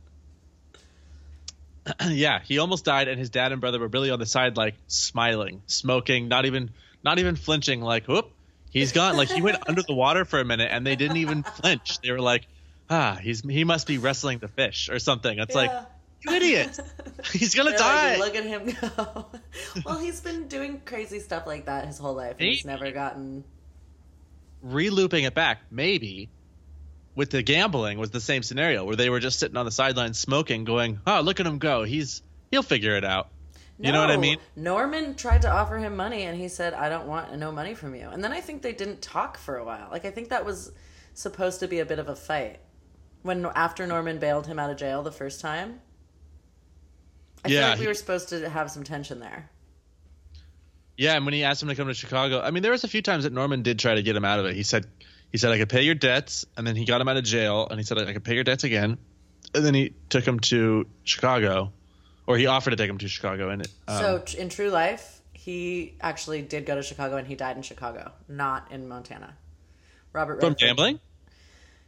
yeah, he almost died, and his dad and brother were really on the side, like smiling, smoking, not even, not even flinching. Like, whoop, he's gone. Like he went under the water for a minute, and they didn't even flinch. They were like, ah, he's he must be wrestling the fish or something. It's like, Yeah. you idiot, he's gonna They're die. like, look at him go. Well, he's been doing crazy stuff like that his whole life. And he's Maybe. never gotten. Re-looping it back, maybe with the gambling was the same scenario where they were just sitting on the sideline smoking, going, "Oh, look at him go! He's he'll figure it out." You know what I No. mean? Norman tried to offer him money, and he said, "I don't want no money from you." And then I think they didn't talk for a while. Like I think that was supposed to be a bit of a fight when after Norman bailed him out of jail the first time. I feel Yeah, like we he- were supposed to have some tension there. Yeah, and when he asked him to come to Chicago, I mean, there was a few times that Norman did try to get him out of it. He said, "He said I could pay your debts," and then he got him out of jail, and he said I could pay your debts again, and then he took him to Chicago, or he offered to take him to Chicago, and it, um, So t- in true life, he actually did go to Chicago, and he died in Chicago, not in Montana. Robert from Redford. gambling.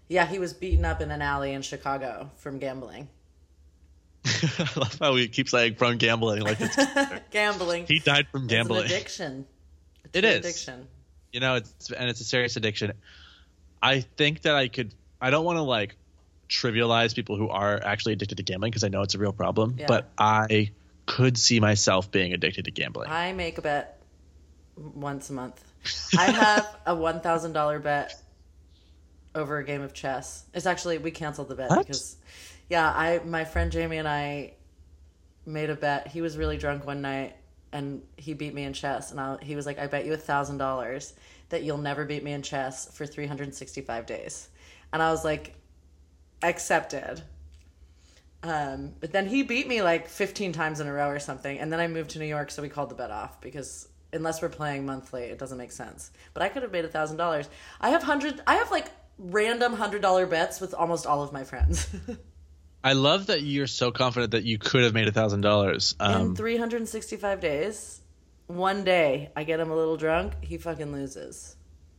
Yeah, he was beaten up in an alley in Chicago from gambling. I love how he keeps saying from gambling. Like it's Gambling. He died from gambling. It's an addiction. It's It an is. addiction. You know, it's and it's a serious addiction. I think that I could. I don't want to like trivialize people who are actually addicted to gambling because I know it's a real problem. Yeah. But I could see myself being addicted to gambling. I make a bet once a month. I have a one thousand dollars bet over a game of chess. It's actually, we canceled the bet What? because, yeah, I my friend Jamie and I made a bet. He was really drunk one night and he beat me in chess. And I, he was like, I bet you a thousand dollars that you'll never beat me in chess for three hundred sixty-five days. And I was like, accepted. Um, but then he beat me like fifteen times in a row or something. And then I moved to New York, so we called the bet off because unless we're playing monthly, it doesn't make sense. But I could have made a thousand dollars. I have hundred. I have like random hundred dollar bets with almost all of my friends. I love that you're so confident that you could have made a thousand dollars. In three hundred sixty-five days, one day I get him a little drunk, he fucking loses.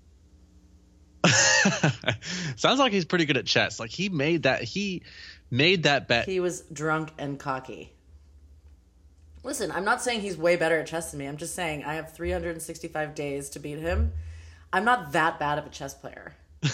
Sounds like he's pretty good at chess. Like he made that. He made that bet. He was drunk and cocky. Listen, I'm not saying he's way better at chess than me. I'm just saying I have three hundred sixty-five days to beat him. I'm not that bad of a chess player.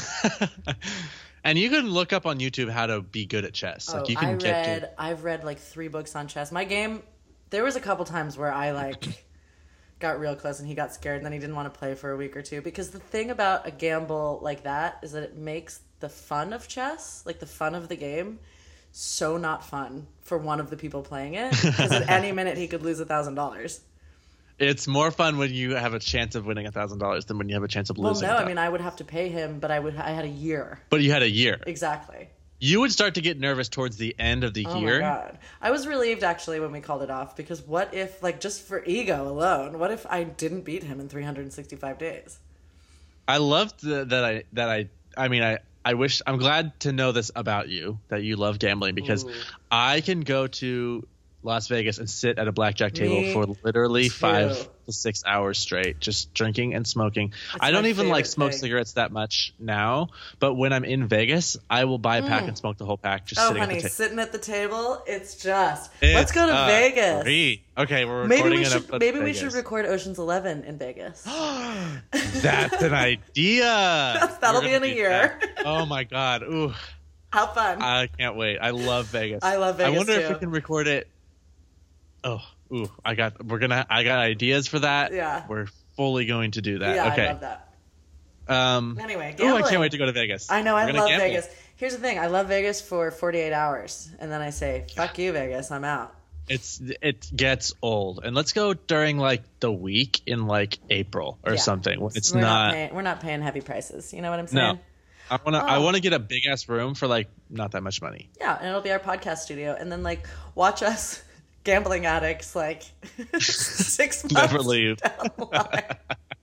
And you can look up on YouTube how to be good at chess. Like oh, you can I get read, to. I've read like three books on chess. My game, there was a couple times where I like got real close and he got scared and then he didn't want to play for a week or two. Because the thing about a gamble like that is that it makes the fun of chess, like the fun of the game, so not fun for one of the people playing it. Because at any minute he could lose a thousand dollars. It's more fun when you have a chance of winning a thousand dollars than when you have a chance of Well, losing. no, that. I mean I would have to pay him, but I would. I had a year. But you had a year. Exactly. You would start to get nervous towards the end of the Oh year. my god. I was relieved actually when we called it off because what if, like, just for ego alone, what if I didn't beat him in three hundred sixty-five days? I loved the, that I that I I mean I I wish I'm glad to know this about you, that you love gambling, because Ooh. I can go to Las Vegas and sit at a blackjack table Me for literally too. five to six hours straight, just drinking and smoking. It's I don't my even like favorite smoke thing. cigarettes that much now, but when I'm in Vegas, I will buy a pack and smoke the whole pack just Oh, sitting honey, at the table. sitting at the table, it's just. Let's It's go to a Vegas. treat. Okay, we're Maybe recording we an should. episode Maybe of we Vegas. should record Ocean's Eleven in Vegas. That's an idea. That'll We're be in gonna a do year. that. Oh my god. Ooh. How fun! I can't wait. I love Vegas. I love Vegas, I wonder if too. we can record it. Oh, ooh, I got. We're gonna. I got ideas for that. Yeah. We're fully going to do that. yeah, okay. I love that. Um. Anyway, Oh, I gambling. can't wait to go to Vegas. I know, We're I gonna love gamble. Vegas. Here's the thing: I love Vegas for forty-eight hours, and then I say, "Fuck you, Vegas, I'm out." It's it gets old, and let's go during like the week in like April or Yeah. something. when It's we're not. paying, we're not paying heavy prices. You know what I'm saying? No. I wanna. I Oh. wanna get a big ass room for like not that much money. Yeah, and it'll be our podcast studio, and then like watch us gambling addicts like six months Never leave. down the line.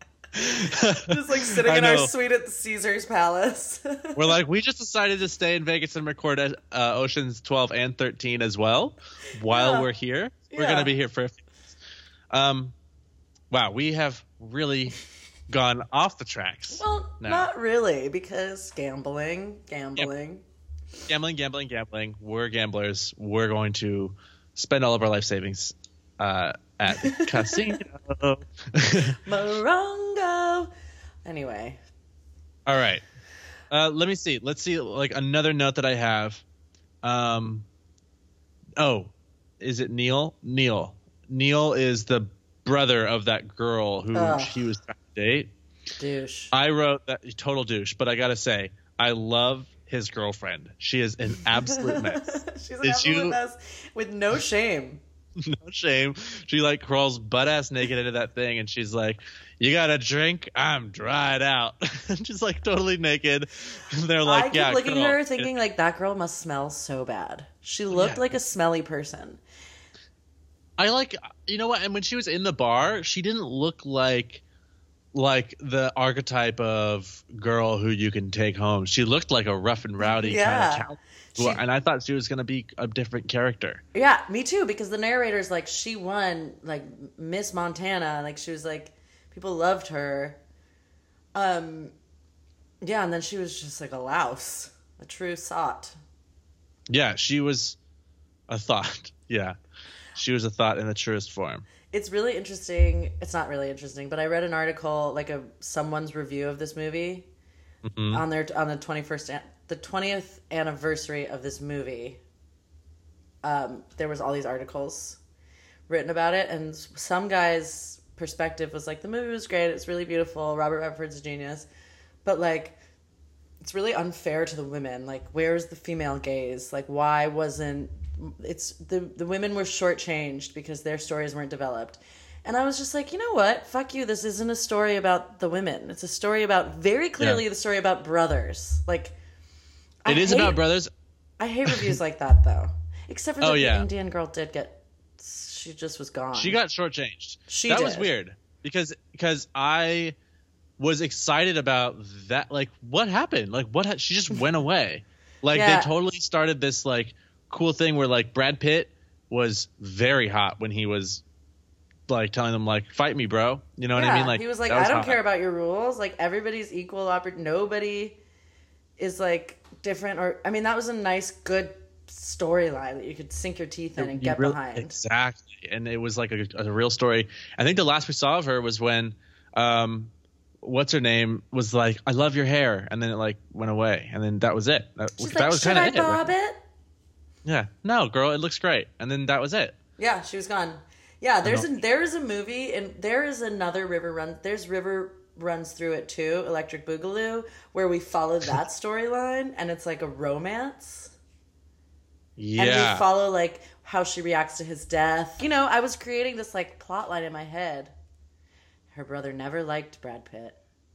Just like sitting I in our know. suite at the Caesar's Palace. We're like, we just decided to stay in Vegas and record uh, Oceans twelve and thirteen as well while Yeah. we're here. We're Yeah. going to be here for a few minutes. Um, wow, we have really gone off the tracks. Well, No. not really, because gambling, gambling. Gambling, gambling, gambling. We're gamblers. We're going to spend all of our life savings uh, at the casino. Morongo. Anyway, All right. Uh, let me see. Let's see. Like another note that I have. Um. Oh, is it Neil? Neil. Neil is the brother of that girl who Ugh. he was trying to date. douche. I wrote that total douche, but I gotta say, I love his girlfriend. She is an absolute mess. She's an Did absolute you- mess with no shame. No shame. She like crawls butt ass naked into that thing, and she's like, "You got a drink? I'm dried out." And she's like totally naked. And they're like, I keep "Yeah." looking girl." at her thinking like that girl must smell so bad. She looked Yeah. like a smelly person. I like, you know what? And when she was in the bar, she didn't look like like the archetype of girl who you can take home. She looked like a rough and rowdy Yeah. kind of cow. She- And I thought she was going to be a different character. Yeah, me too. Because the narrator's like she won like Miss Montana. Like she was like people loved her. Um, yeah, and then she was just like a louse. A true thought. Yeah, she was a thought. Yeah. She was a thought in the truest form. It's really interesting. It's not really interesting, but I read an article, like a someone's review of this movie mm-hmm. on their on the twenty-first the twentieth anniversary of this movie. Um, there was all these articles written about it, and some guy's perspective was like, the movie was great, it's really beautiful, Robert Redford's a genius, but like it's really unfair to the women. Like, where's the female gaze? Like, why wasn't it's the the women were shortchanged because their stories weren't developed. And I was just like, you know what? Fuck you. This isn't a story about the women. It's a story about, very clearly, yeah. the story about brothers. Like, it I is hate, about brothers. I hate reviews like that, though. Except for that, oh, yeah. the Indian girl did get. She just was gone. She got shortchanged. She that did. was weird because because I was excited about that. Like, what happened? Like, what? Ha- she just went away. Like, yeah. they totally started this like cool thing where like Brad Pitt was very hot when he was like telling them like, fight me, bro. You know yeah, what I mean? Like, he was like, was I don't hot. care about your rules. Like, everybody's equal opportunity. Nobody is like different. Or I mean, that was a nice, good storyline that you could sink your teeth in and you get really, behind. Exactly. And it was like a, a real story. I think the last we saw of her was when um what's her name was like, I love your hair, and then it like went away, and then that was it. That, She's that like, was should I it, bob right? it? Yeah. No, girl, it looks great. And then that was it. Yeah, she was gone. Yeah, there's a there is a movie, and there is another River Run. There's River Runs Through It too, Electric Boogaloo, where we follow that storyline, and it's like a romance. Yeah. And we follow like how she reacts to his death. You know, I was creating this like plot line in my head. Her brother never liked Brad Pitt.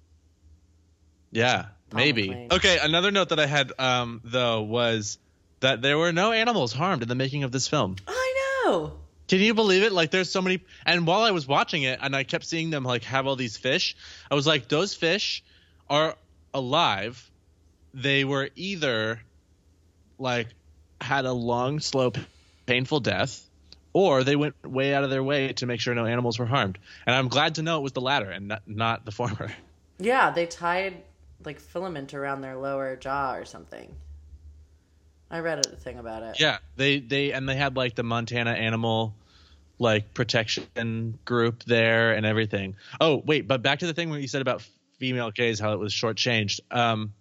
Yeah, Paul maybe. McLean. Okay, another note that I had um though was that there were no animals harmed in the making of this film. I know. Can you believe it? Like, there's so many. And while I was watching it and I kept seeing them like have all these fish, I was like, those fish are alive. They were either like had a long, slow, painful death, or they went way out of their way to make sure no animals were harmed. And I'm glad to know it was the latter and not, not the former. Yeah, they tied like filament around their lower jaw or something. I read a thing about it. Yeah, they they and they had like the Montana Animal like protection group there and everything. Oh wait, but back to the thing where you said about female gaze, how it was shortchanged. Um,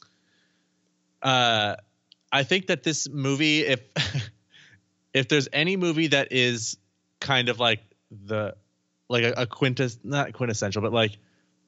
uh, I think that this movie, if if there's any movie that is kind of like the like a, a quintes not quintessential, but like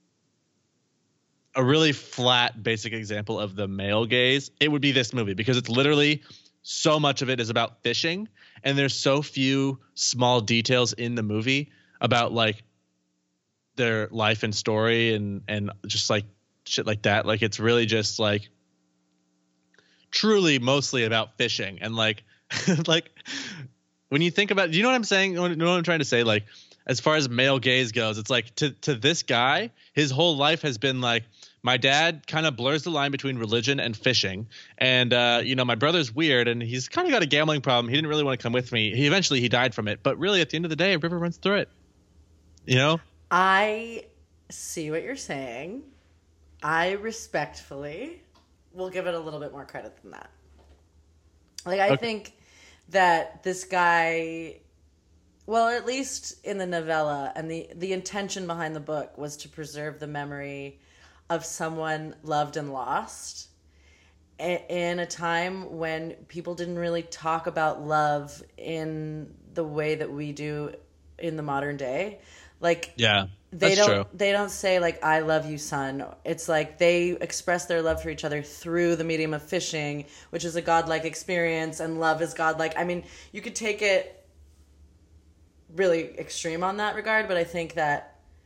a really flat, basic example of the male gaze, it would be this movie, because it's literally so much of it is about fishing, and there's so few small details in the movie about like their life and story and and just like shit like that. Like, it's really just like truly mostly about fishing. And like like when you think about, do you know what I'm saying? You know what I'm trying to say? Like, as far as male gaze goes, it's like to to this guy, his whole life has been like, my dad kind of blurs the line between religion and fishing. And, uh, you know, my brother's weird and he's kind of got a gambling problem. He didn't really want to come with me. He eventually he died from it. But really, at the end of the day, a river runs through it. You know? I see what you're saying. I respectfully will give it a little bit more credit than that. Like, I okay. think that this guy, well, at least in the novella, and the, the intention behind the book was to preserve the memory of someone loved and lost in a time when people didn't really talk about love in the way that we do in the modern day. Like, yeah, they that's don't true. They don't say like, I love you, son. It's like they express their love for each other through the medium of fishing, which is a godlike experience, and love is godlike. I mean, you could take it really extreme on that regard, but I think that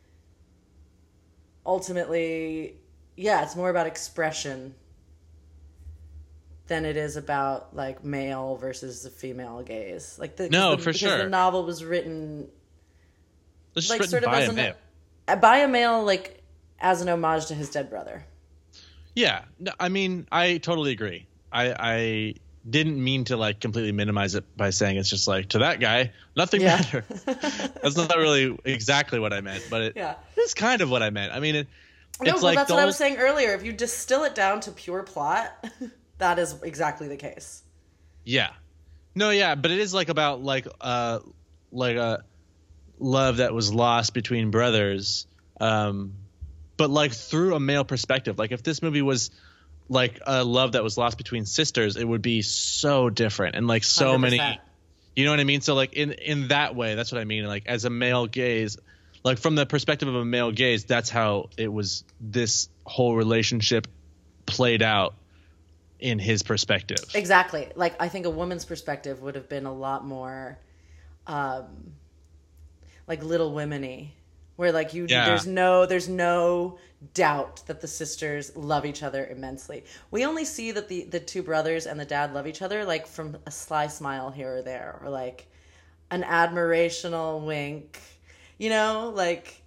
ultimately, yeah, it's more about expression than it is about like male versus the female gaze. Like, the, no, the, for because sure. the novel was written It's like written sort of by as a an, male. by a male, like as an homage to his dead brother. Yeah, no, I mean, I totally agree. I, I didn't mean to like completely minimize it by saying it's just like, to that guy, nothing Yeah. matters. That's not really exactly what I meant, but it Yeah. is kind of what I meant. I mean, it, No, it's well, like that's the what I whole- was saying earlier. If you distill it down to pure plot, that is exactly the case. Yeah. No, yeah, but it is like about like uh like a love that was lost between brothers, um, but like through a male perspective. Like if this movie was like a love that was lost between sisters, it would be so different and like so one hundred percent many. You know what I mean? So like in in that way, that's what I mean. Like as a male gaze, like from the perspective of a male gaze, that's how it was. This whole relationship played out in his perspective. Exactly. Like I think a woman's perspective would have been a lot more, um, like Little Women-y, where like you, yeah. there's no, there's no doubt that the sisters love each other immensely. We only see that the the two brothers and the dad love each other like from a sly smile here or there, or like an admirational wink, you know, like.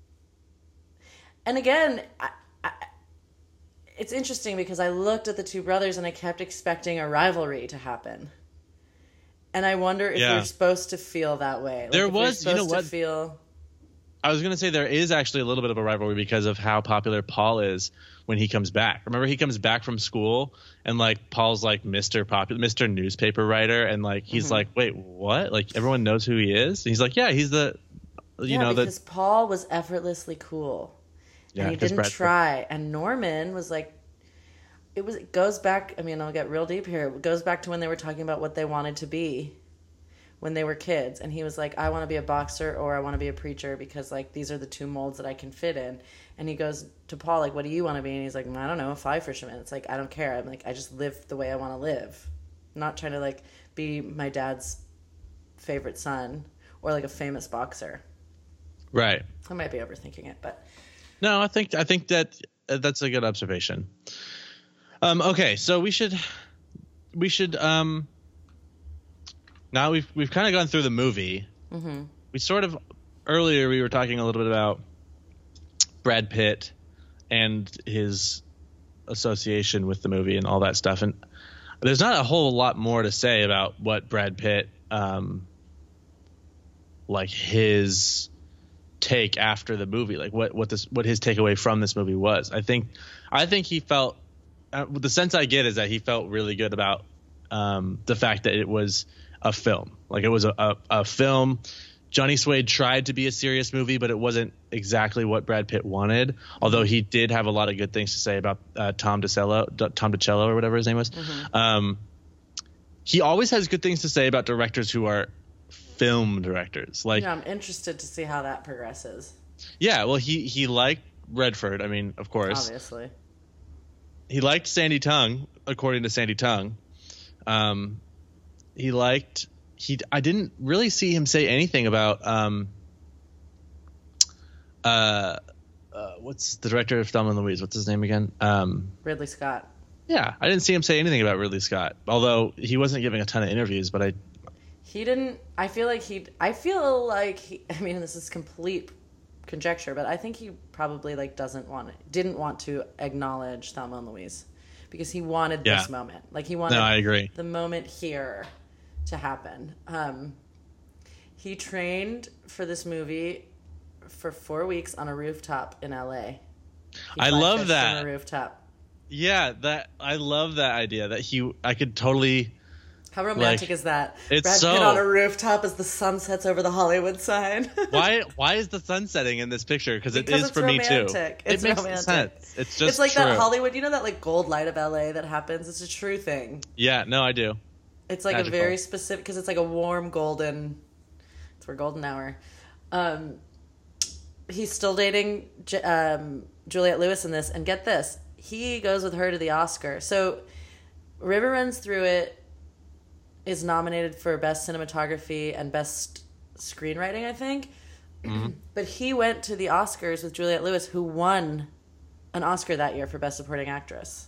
And again, I, I, it's interesting because I looked at the two brothers and I kept expecting a rivalry to happen, and I wonder if yeah. you're supposed to feel that way. Like there if was, you're you know what? To feel I was going to say there is actually a little bit of a rivalry because of how popular Paul is when he comes back. Remember, he comes back from school and like Paul's like Mister Popular, Mister Newspaper writer, and like he's mm-hmm. like, wait, what? Like everyone knows who he is. And he's like, yeah, he's the, you yeah, know, because the Paul was effortlessly cool, yeah, and he didn't try. And Norman was like, it was. It goes back. I mean, I'll get real deep here. It goes back to when they were talking about what they wanted to be when they were kids, and he was like, I want to be a boxer or I want to be a preacher because like these are the two molds that I can fit in. And he goes to Paul like, what do you want to be? And he's like, I don't know, a fly fisherman. It's like, I don't care. I'm like, I just live the way I want to live. I'm not trying to like be my dad's favorite son or like a famous boxer. Right. I might be overthinking it, but no, I think I think that uh, that's a good observation. Um, okay, so we should we should um. Now we've we've kind of gone through the movie. Mm-hmm. We sort of earlier we were talking a little bit about Brad Pitt and his association with the movie and all that stuff. And there's not a whole lot more to say about what Brad Pitt, um, like his take after the movie, like what what this what his takeaway from this movie was. I think I think he felt uh, the sense I get is that he felt really good about um, the fact that it was a film. Like it was a, a, a film. Johnny Suede tried to be a serious movie, but it wasn't exactly what Brad Pitt wanted. Although he did have a lot of good things to say about uh, Tom DeCello, Tom DeCello or whatever his name was. Mm-hmm. Um, he always has good things to say about directors who are film directors. Like, yeah, I'm interested to see how that progresses. Yeah, well, he he liked Redford. I mean, of course, obviously. He liked Sandy Tongue, according to Sandy Tongue. Um. He liked he. I didn't really see him say anything about um. Uh, uh, what's the director of Thelma and Louise? What's his name again? Um, Ridley Scott. Yeah, I didn't see him say anything about Ridley Scott. Although he wasn't giving a ton of interviews, but I. He didn't. I feel like he. I feel like he. I mean, this is complete conjecture, but I think he probably like doesn't want it, didn't want to acknowledge Thelma and Louise because he wanted yeah. this moment. Like he wanted. No, I agree. The moment here to happen. Um, he trained for this movie for four weeks on a rooftop in L A. He I love that. On a rooftop. Yeah, that I love that idea that he. I could totally. How romantic like, is that? It's Brad so, Pitt on a rooftop as the sun sets over the Hollywood sign. why? Why is the sun setting in this picture? Because it is for romantic. me too. It's it makes romantic. sense. It's just. It's like true. that Hollywood. You know that like gold light of L A that happens. It's a true thing. Yeah. No, I do. It's like Magical. a very specific because it's like a warm golden. It's for golden hour. Um, he's still dating um, Juliette Lewis in this, and get this, he goes with her to the Oscar. So, River Runs Through It is nominated for Best Cinematography and Best Screenwriting, I think. Mm-hmm. But he went to the Oscars with Juliette Lewis, who won an Oscar that year for Best Supporting Actress.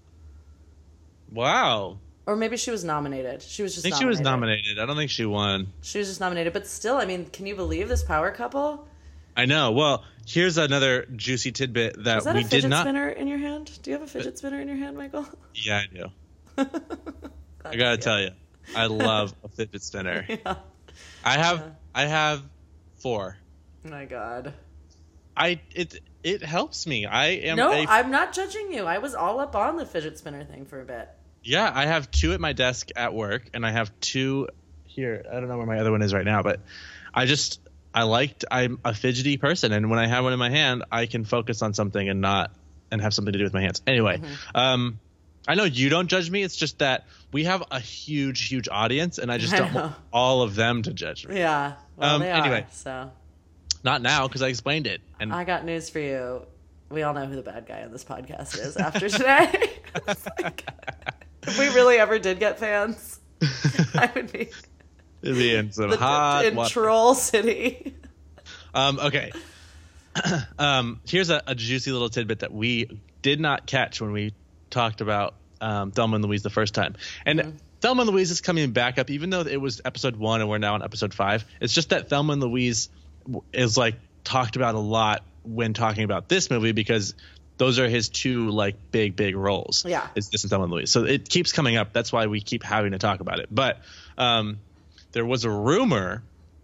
Wow. Or maybe she was nominated. She was just I think nominated. she was nominated. I don't think she won. She was just nominated. But still, I mean, can you believe this power couple? I know. Well, here's another juicy tidbit that, Is that we a fidget did not. spinner in your hand? Do you have a fidget spinner in your hand, Michael? Yeah, I do. I gotta tell you, I love a fidget spinner. Yeah. I have, Yeah. I have four. Oh my God. I it it helps me. I am. No, a, I'm not judging you. I was all up on the fidget spinner thing for a bit. Yeah, I have two at my desk at work, and I have two here. I don't know where my other one is right now, but I just I liked I'm a fidgety person, and when I have one in my hand, I can focus on something and not and have something to do with my hands. Anyway, mm-hmm. um, I know you don't judge me. It's just that we have a huge, huge audience, and I just don't want all of them to judge me. Yeah. Well, um, they anyway, are, so not now because I explained it. And I got news for you. We all know who the bad guy on this podcast is after today. Like, if we really ever did get fans, I would be, It'd be in some the, hot in water. Troll City. Um, okay. um, here's a, a juicy little tidbit that we did not catch when we talked about um, Thelma and Louise the first time. And mm-hmm. Thelma and Louise is coming back up, even though it was episode one and we're now on episode five. It's just that Thelma and Louise is like talked about a lot when talking about this movie because those are his two like big, big roles. Yeah. Is this and Thelma and Louise. So it keeps coming up. That's why we keep having to talk about it. But um, there was a rumor.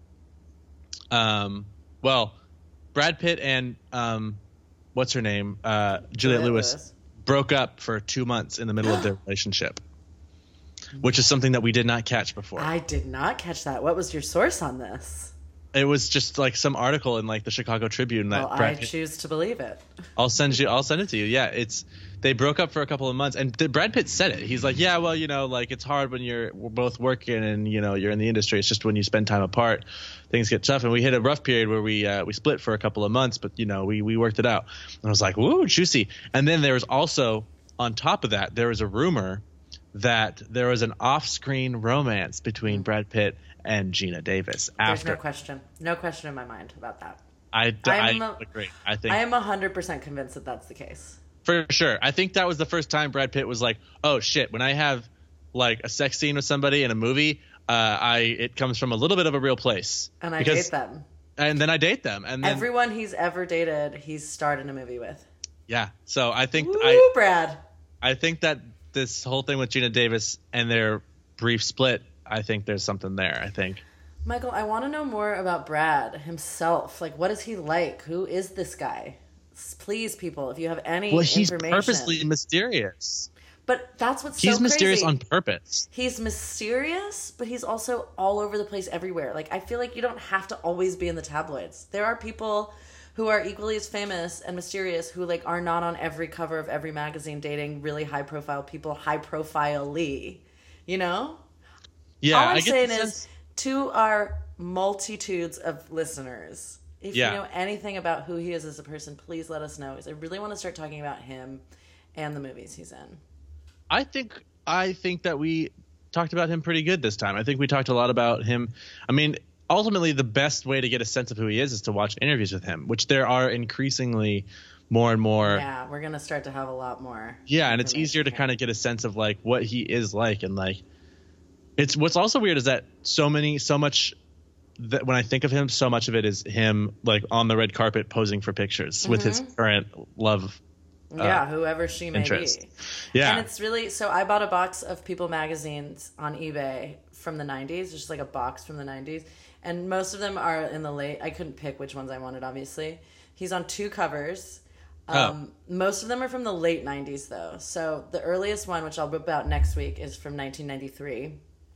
Um, well, Brad Pitt and um, what's her name? Uh, Juliette Lewis, Lewis broke up for two months in the middle of their relationship, which is something that we did not catch before. I did not catch that. What was your source on this? It was just like some article in like the Chicago Tribune that well, Brad I choose to believe it. I'll send you. I'll send it to you. Yeah, it's they broke up for a couple of months, and Brad Pitt said it. He's like, yeah, well, you know, like it's hard when you're we're both working and you know you're in the industry. It's just when you spend time apart, things get tough. And we hit a rough period where we uh, we split for a couple of months, but you know we we worked it out. And I was like, woo, juicy. And then there was also on top of that, there was a rumor that there was an off-screen romance between Brad Pitt and Geena Davis. After. There's no question. No question in my mind about that. I, I a, agree. I think I am one hundred percent convinced that that's the case. For sure. I think that was the first time Brad Pitt was like, oh, shit, when I have like a sex scene with somebody in a movie, uh, I it comes from a little bit of a real place. And I because, date them. And then I date them. And then, everyone he's ever dated, he's starred in a movie with. Yeah. So I think Woo, I, Brad. I think that this whole thing with Geena Davis and their brief split, I think there's something there, I think. Michael, I want to know more about Brad himself. Like, what is he like? Who is this guy? Please, people, if you have any well, he's information. Purposely mysterious. But that's what's he's so crazy. He's mysterious on purpose. He's mysterious, but he's also all over the place everywhere. Like, I feel like you don't have to always be in the tabloids. There are people who are equally as famous and mysterious who, like, are not on every cover of every magazine dating really high-profile people, high-profile-ly. You know? Yeah, all I'm I get saying the is, sense- to our multitudes of listeners, if yeah. you know anything about who he is as a person, please let us know. Because I really want to start talking about him and the movies he's in. I think I think that we talked about him pretty good this time. I think we talked a lot about him. I mean, ultimately, the best way to get a sense of who he is is to watch interviews with him, which there are increasingly more and more. Yeah, we're going to start to have a lot more. Yeah, and it's easier to kind of get a sense of like what he is like, and like it's what's also weird is that so many so much that when I think of him, so much of it is him like on the red carpet posing for pictures mm-hmm. with his current love. Yeah, uh, whoever she may interest. be. Yeah. And it's really, so I bought a box of People magazines on eBay from the nineties, just like a box from the nineties. And most of them are in the late, I couldn't pick which ones I wanted, obviously. He's on two covers. Um, oh. Most of them are from the late nineties, though. So the earliest one, which I'll whip out next week, is from nineteen ninety-three.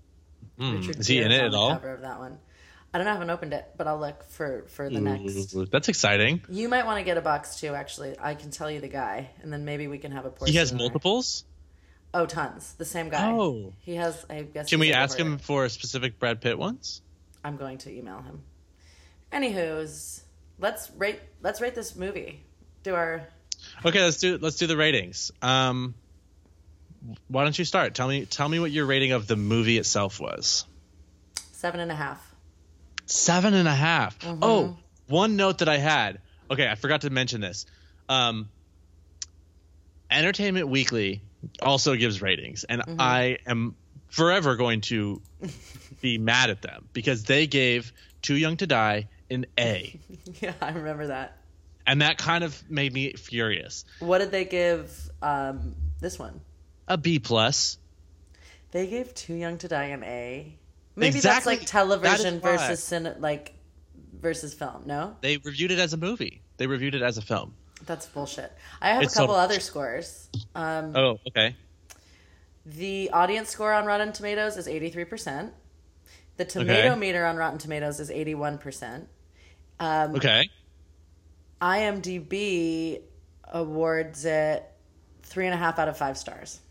Mm. Richard Is he in it at all? Cover of that one. I don't know, I haven't opened it, but I'll look for, for the Ooh, next. That's exciting. You might want to get a box too, actually. I can tell you the guy, and then maybe we can have a portion. He has multiples? Oh, tons. The same guy. Oh. He has, I guess. Can we ask him for specific Brad Pitt ones? I'm going to email him. Anywho's, let's rate let's rate this movie. Do our Okay, let's do let's do the ratings. Um why don't you start? Tell me tell me what your rating of the movie itself was. Seven and a half. Seven and a half. Mm-hmm. Oh, one note that I had. Okay, I forgot to mention this. Um, Entertainment Weekly also gives ratings, and mm-hmm. I am forever going to be mad at them because they gave Too Young to Die an A. Yeah, I remember that. And that kind of made me furious. What did they give um, this one? A B plus. They gave Too Young to Die an A. Maybe exactly. that's like television that versus cin- like versus film. No, they reviewed it as a movie. They reviewed it as a film. That's bullshit. I have it's a couple so- other scores. Um, oh, okay. The audience score on Rotten Tomatoes is eighty-three percent. The tomato Okay. meter on Rotten Tomatoes is eighty-one percent. Um, Okay. IMDb awards it three and a half out of five stars.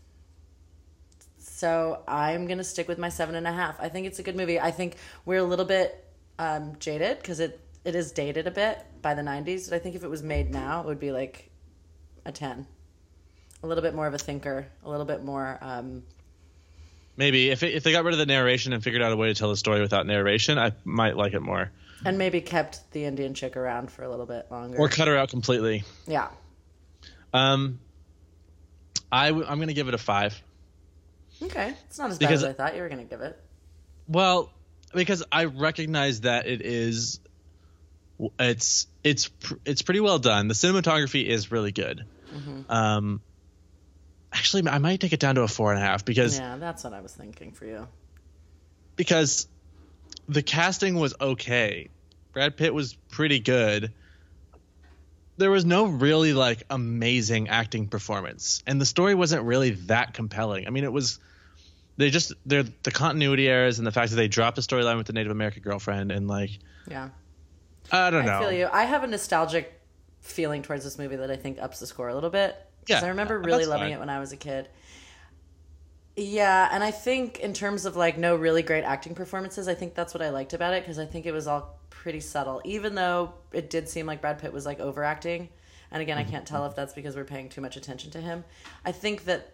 So I'm going to stick with my seven and a half. I think it's a good movie. I think we're a little bit um, jaded because it, it is dated a bit by the nineties. But I think if it was made now, it would be like a ten. A little bit more of a thinker. A little bit more... Um, Maybe if it, if they got rid of the narration and figured out a way to tell the story without narration, I might like it more. and maybe kept the Indian chick around for a little bit longer. Or cut her out completely. Yeah. Um, I w- I'm going to give it a five. Okay. It's not as Because- bad as I thought you were going to give it. Well, because I recognize that it is, it's it's pr- it's pretty well done. The cinematography is really good. Mm-hmm. Um, actually, I might take it down to a four and a half because Yeah, that's what I was thinking for you. because the casting was okay. Brad Pitt was pretty good. There was no really like amazing acting performance, and the story wasn't really that compelling. I mean, it was they just they're the continuity errors and the fact that they dropped the storyline with the Native American girlfriend and like Yeah. I don't know. I feel you. I have a nostalgic feeling towards this movie that I think ups the score a little bit. Because Yeah, I remember that's really loving fine. it when I was a kid. Yeah, and I think in terms of like no really great acting performances, I think that's what I liked about it because I think it was all pretty subtle. Even though it did seem like Brad Pitt was like overacting, and again, I can't tell if that's because we're paying too much attention to him. I think that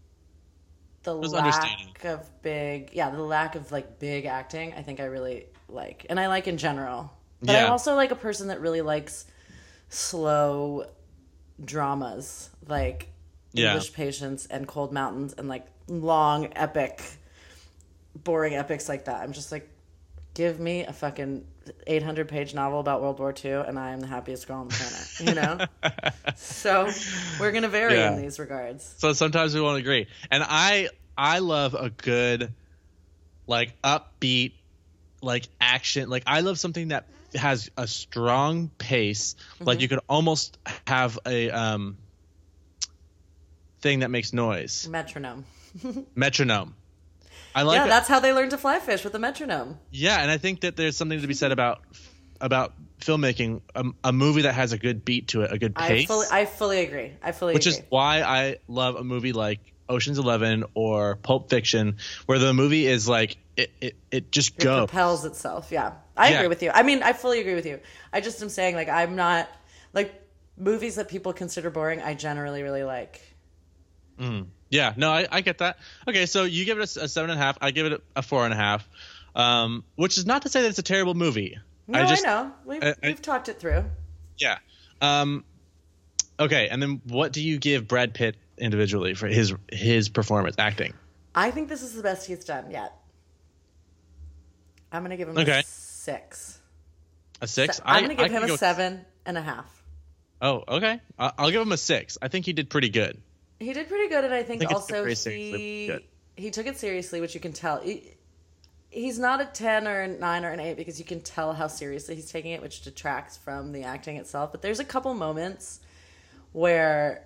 the was lack understated. of big, yeah, the lack of like big acting, I think I really like, and I like in general. But Yeah. I'm also like a person that really likes slow dramas, like Yeah. English Patience and Cold Mountains, and like long, epic, boring epics like that. I'm just like, give me a fucking eight hundred page novel about World War Two, and I am the happiest girl on the planet. You know. So we're gonna vary Yeah. in these regards. So sometimes we won't agree. And I I love a good like upbeat like action. Like I love something that has a strong pace. Like you could almost have a um thing that makes noise. Metronome. Metronome. I like yeah, it. that's how they learn to fly fish, with a metronome. Yeah, and I think that there's something to be said about about filmmaking a, a movie that has a good beat to it, a good I pace. fully, I fully agree. I fully Which agree. is why I love a movie like Ocean's Eleven or Pulp Fiction, where the movie is like it it, it just It goes. propels itself. Yeah, I Yeah. agree with you. I mean, I fully agree with you. I just am saying, like, I'm not like movies that people consider boring. I generally really like. Yeah, no, I, I get that. Okay, so you give it a, s- a seven and a half. I give it a, a four and a half, um, which is not to say that it's a terrible movie. No, I, just, know. We've, I- I- we've talked it through. Yeah. Um, okay, and then what do you give Brad Pitt individually for his his performance acting? I think this is the best he's done yet. I'm gonna give him Okay. a six. A six? Se- I'm I- gonna I give can him a go- seven and a half. Oh, okay. I- I'll give him a six. I think he did pretty good. He did pretty good, and I think, think it's also very seriously he good. he took it seriously, which you can tell. He, he's not a ten or a nine or an eight because you can tell how seriously he's taking it, which detracts from the acting itself. But there's a couple moments where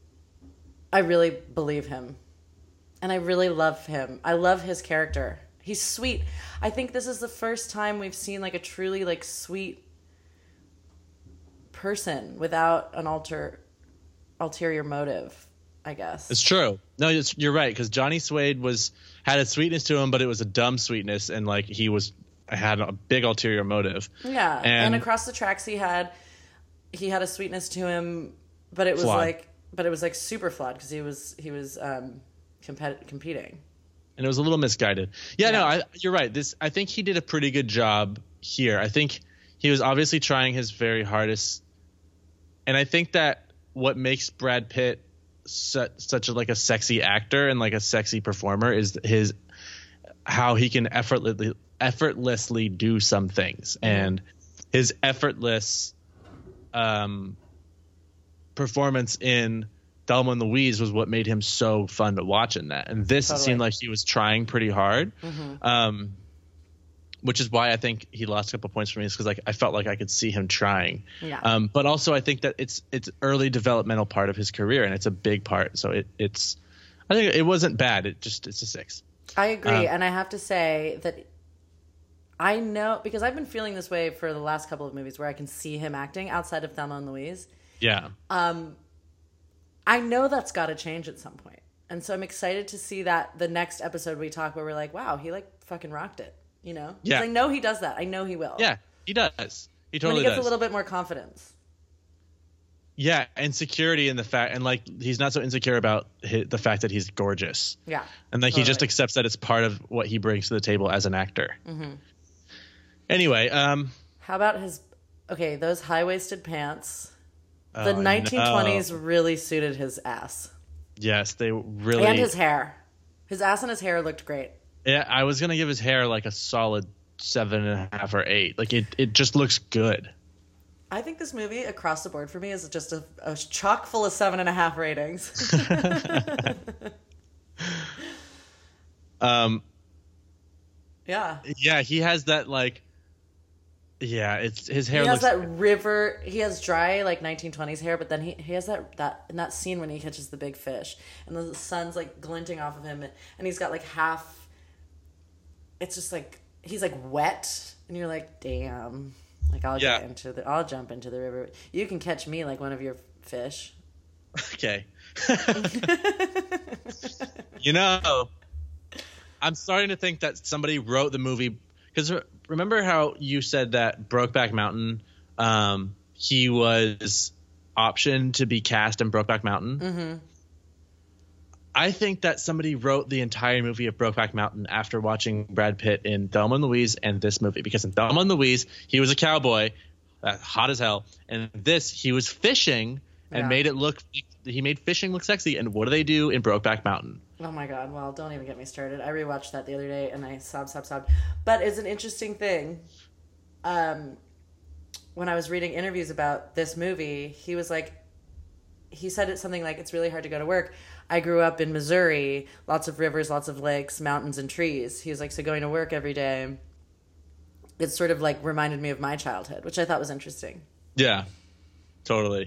I really believe him, and I really love him. I love his character. He's sweet. I think this is the first time we've seen like a truly like sweet person without an alter ulterior motive, I guess. It's true. No, it's, you're right, because Johnny Suede was had a sweetness to him, but it was a dumb sweetness, and like he was had a big ulterior motive. Yeah, and, And- across the tracks he had he had a sweetness to him, but it was Flawed. like but it was like super flawed because he was he was um compet- competing. And it was a little misguided. Yeah, Yeah. no, I, you're right. This I think he did a pretty good job here. I think he was obviously trying his very hardest, and I think that what makes Brad Pitt such, such a like a sexy actor and like a sexy performer is his how he can effortlessly effortlessly do some things, and his effortless um, performance in Thelma and Louise was what made him so fun to watch in that. And this it Totally. seemed like he was trying pretty hard, um, which is why I think he lost a couple points for me. Is because like I felt like I could see him trying. Yeah. Um, but also I think that it's it's early developmental part of his career, and it's a big part. So it, it's I think it wasn't bad. It just it's a six. I agree, Um, and I have to say that I know because I've been feeling this way for the last couple of movies where I can see him acting outside of Thelma and Louise. Yeah. Um, I know that's got to change at some point, and so I'm excited to see that the next episode we talk where we're like, wow, he like fucking rocked it, you know? Yeah. I know he does that. I know he will. Yeah, he does. He totally when he gets does. a little bit more confidence. Yeah, and security in the fact, and like he's not so insecure about hi the fact that he's gorgeous. Yeah, and like he just totally. accepts that it's part of what he brings to the table as an actor. Mm-hmm. Anyway, um, How about his? Okay, those high waisted pants. oh, The nineteen twenties no. really suited his ass Yes, they really. and his hair. His ass and his hair looked great. Yeah, I was gonna give his hair like a solid seven and a half or eight. Like it, it just looks good. I think this movie across the board for me is just a, a chock full of seven and a half ratings. um, Yeah. yeah, he has that like. Yeah, it's his hair He has looks. that river. He has dry like nineteen twenties hair, but then he he has that that in that scene when he catches the big fish and the sun's like glinting off of him, and he's got like half. It's just like he's like wet, and you're like, damn. Like I'll Yeah. get into the. I'll jump into the river. You can catch me like one of your fish. Okay. You know, I'm starting to think that somebody wrote the movie because remember how you said that Brokeback Mountain, um, he was optioned to be cast in Brokeback Mountain. Mm-hmm. I think that somebody wrote the entire movie of Brokeback Mountain after watching Brad Pitt in Thelma and Louise and this movie, because in Thelma and Louise he was a cowboy, uh, hot as hell, and this he was fishing and Yeah. made it look. He made fishing look sexy. And what do they do in Brokeback Mountain? Oh my god, well, don't even get me started. I rewatched that the other day and I sobbed, sobbed, sobbed. But it's an interesting thing. Um, when I was reading interviews about this movie, he was like, he said it something like, it's really hard to go to work. I grew up in Missouri, lots of rivers, lots of lakes, mountains, and trees. He was like, so going to work every day, it sort of like reminded me of my childhood, which I thought was interesting. Yeah, totally.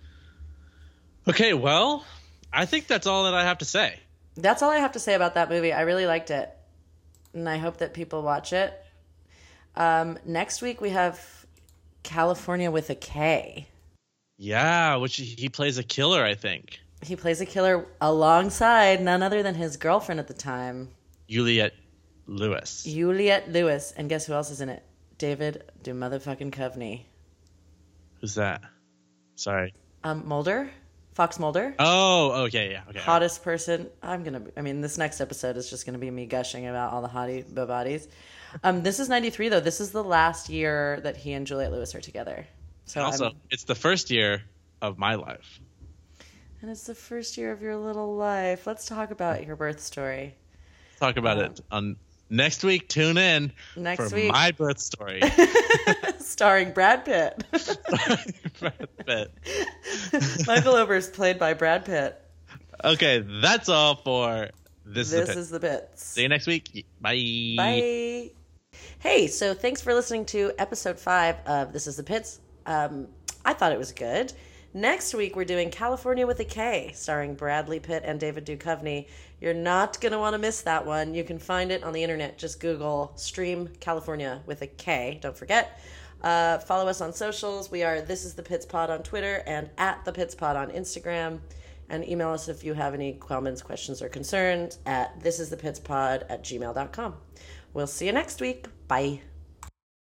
Okay, well, I think that's all that I have to say. That's all I have to say about that movie. I really liked it. And I hope that people watch it. Um, next week we have California with a K. Yeah, which he plays a killer, I think. He plays a killer alongside none other than his girlfriend at the time, Juliette Lewis. Juliette Lewis. And guess who else is in it? David do motherfucking Coveney. Who's that? Sorry. Um, Mulder? Fox Mulder? Oh, okay, yeah, okay. Hottest person. I'm gonna. I mean, this next episode is just gonna be me gushing about all the hottie bodies. Um, this is ninety-three though. This is the last year that he and Juliette Lewis are together. So also, I'm, it's the first year of my life. and it's the first year of your little life. Let's talk about your birth story. Talk about Um, it on next week. Tune in Next for week. my birth story. Starring Brad Pitt. Brad Pitt. Michael Ober's played by Brad Pitt. Okay, that's all for this. This is the Pit. is the bits. See you next week. Bye. Bye. Hey, so thanks for listening to episode five of This is the Pits. Um, I thought it was good. Next week, we're doing California with a K, starring Bradley Pitt and David Duchovny. You're not going to want to miss that one. You can find it on the internet. Just Google Stream California with a K. Don't forget. Uh, follow us on socials. We are This is the Pits Pod on Twitter and at the Pits Pod on Instagram. And email us if you have any comments, questions, or concerns at thisisthepitspod at gmail dot com. We'll see you next week. Bye.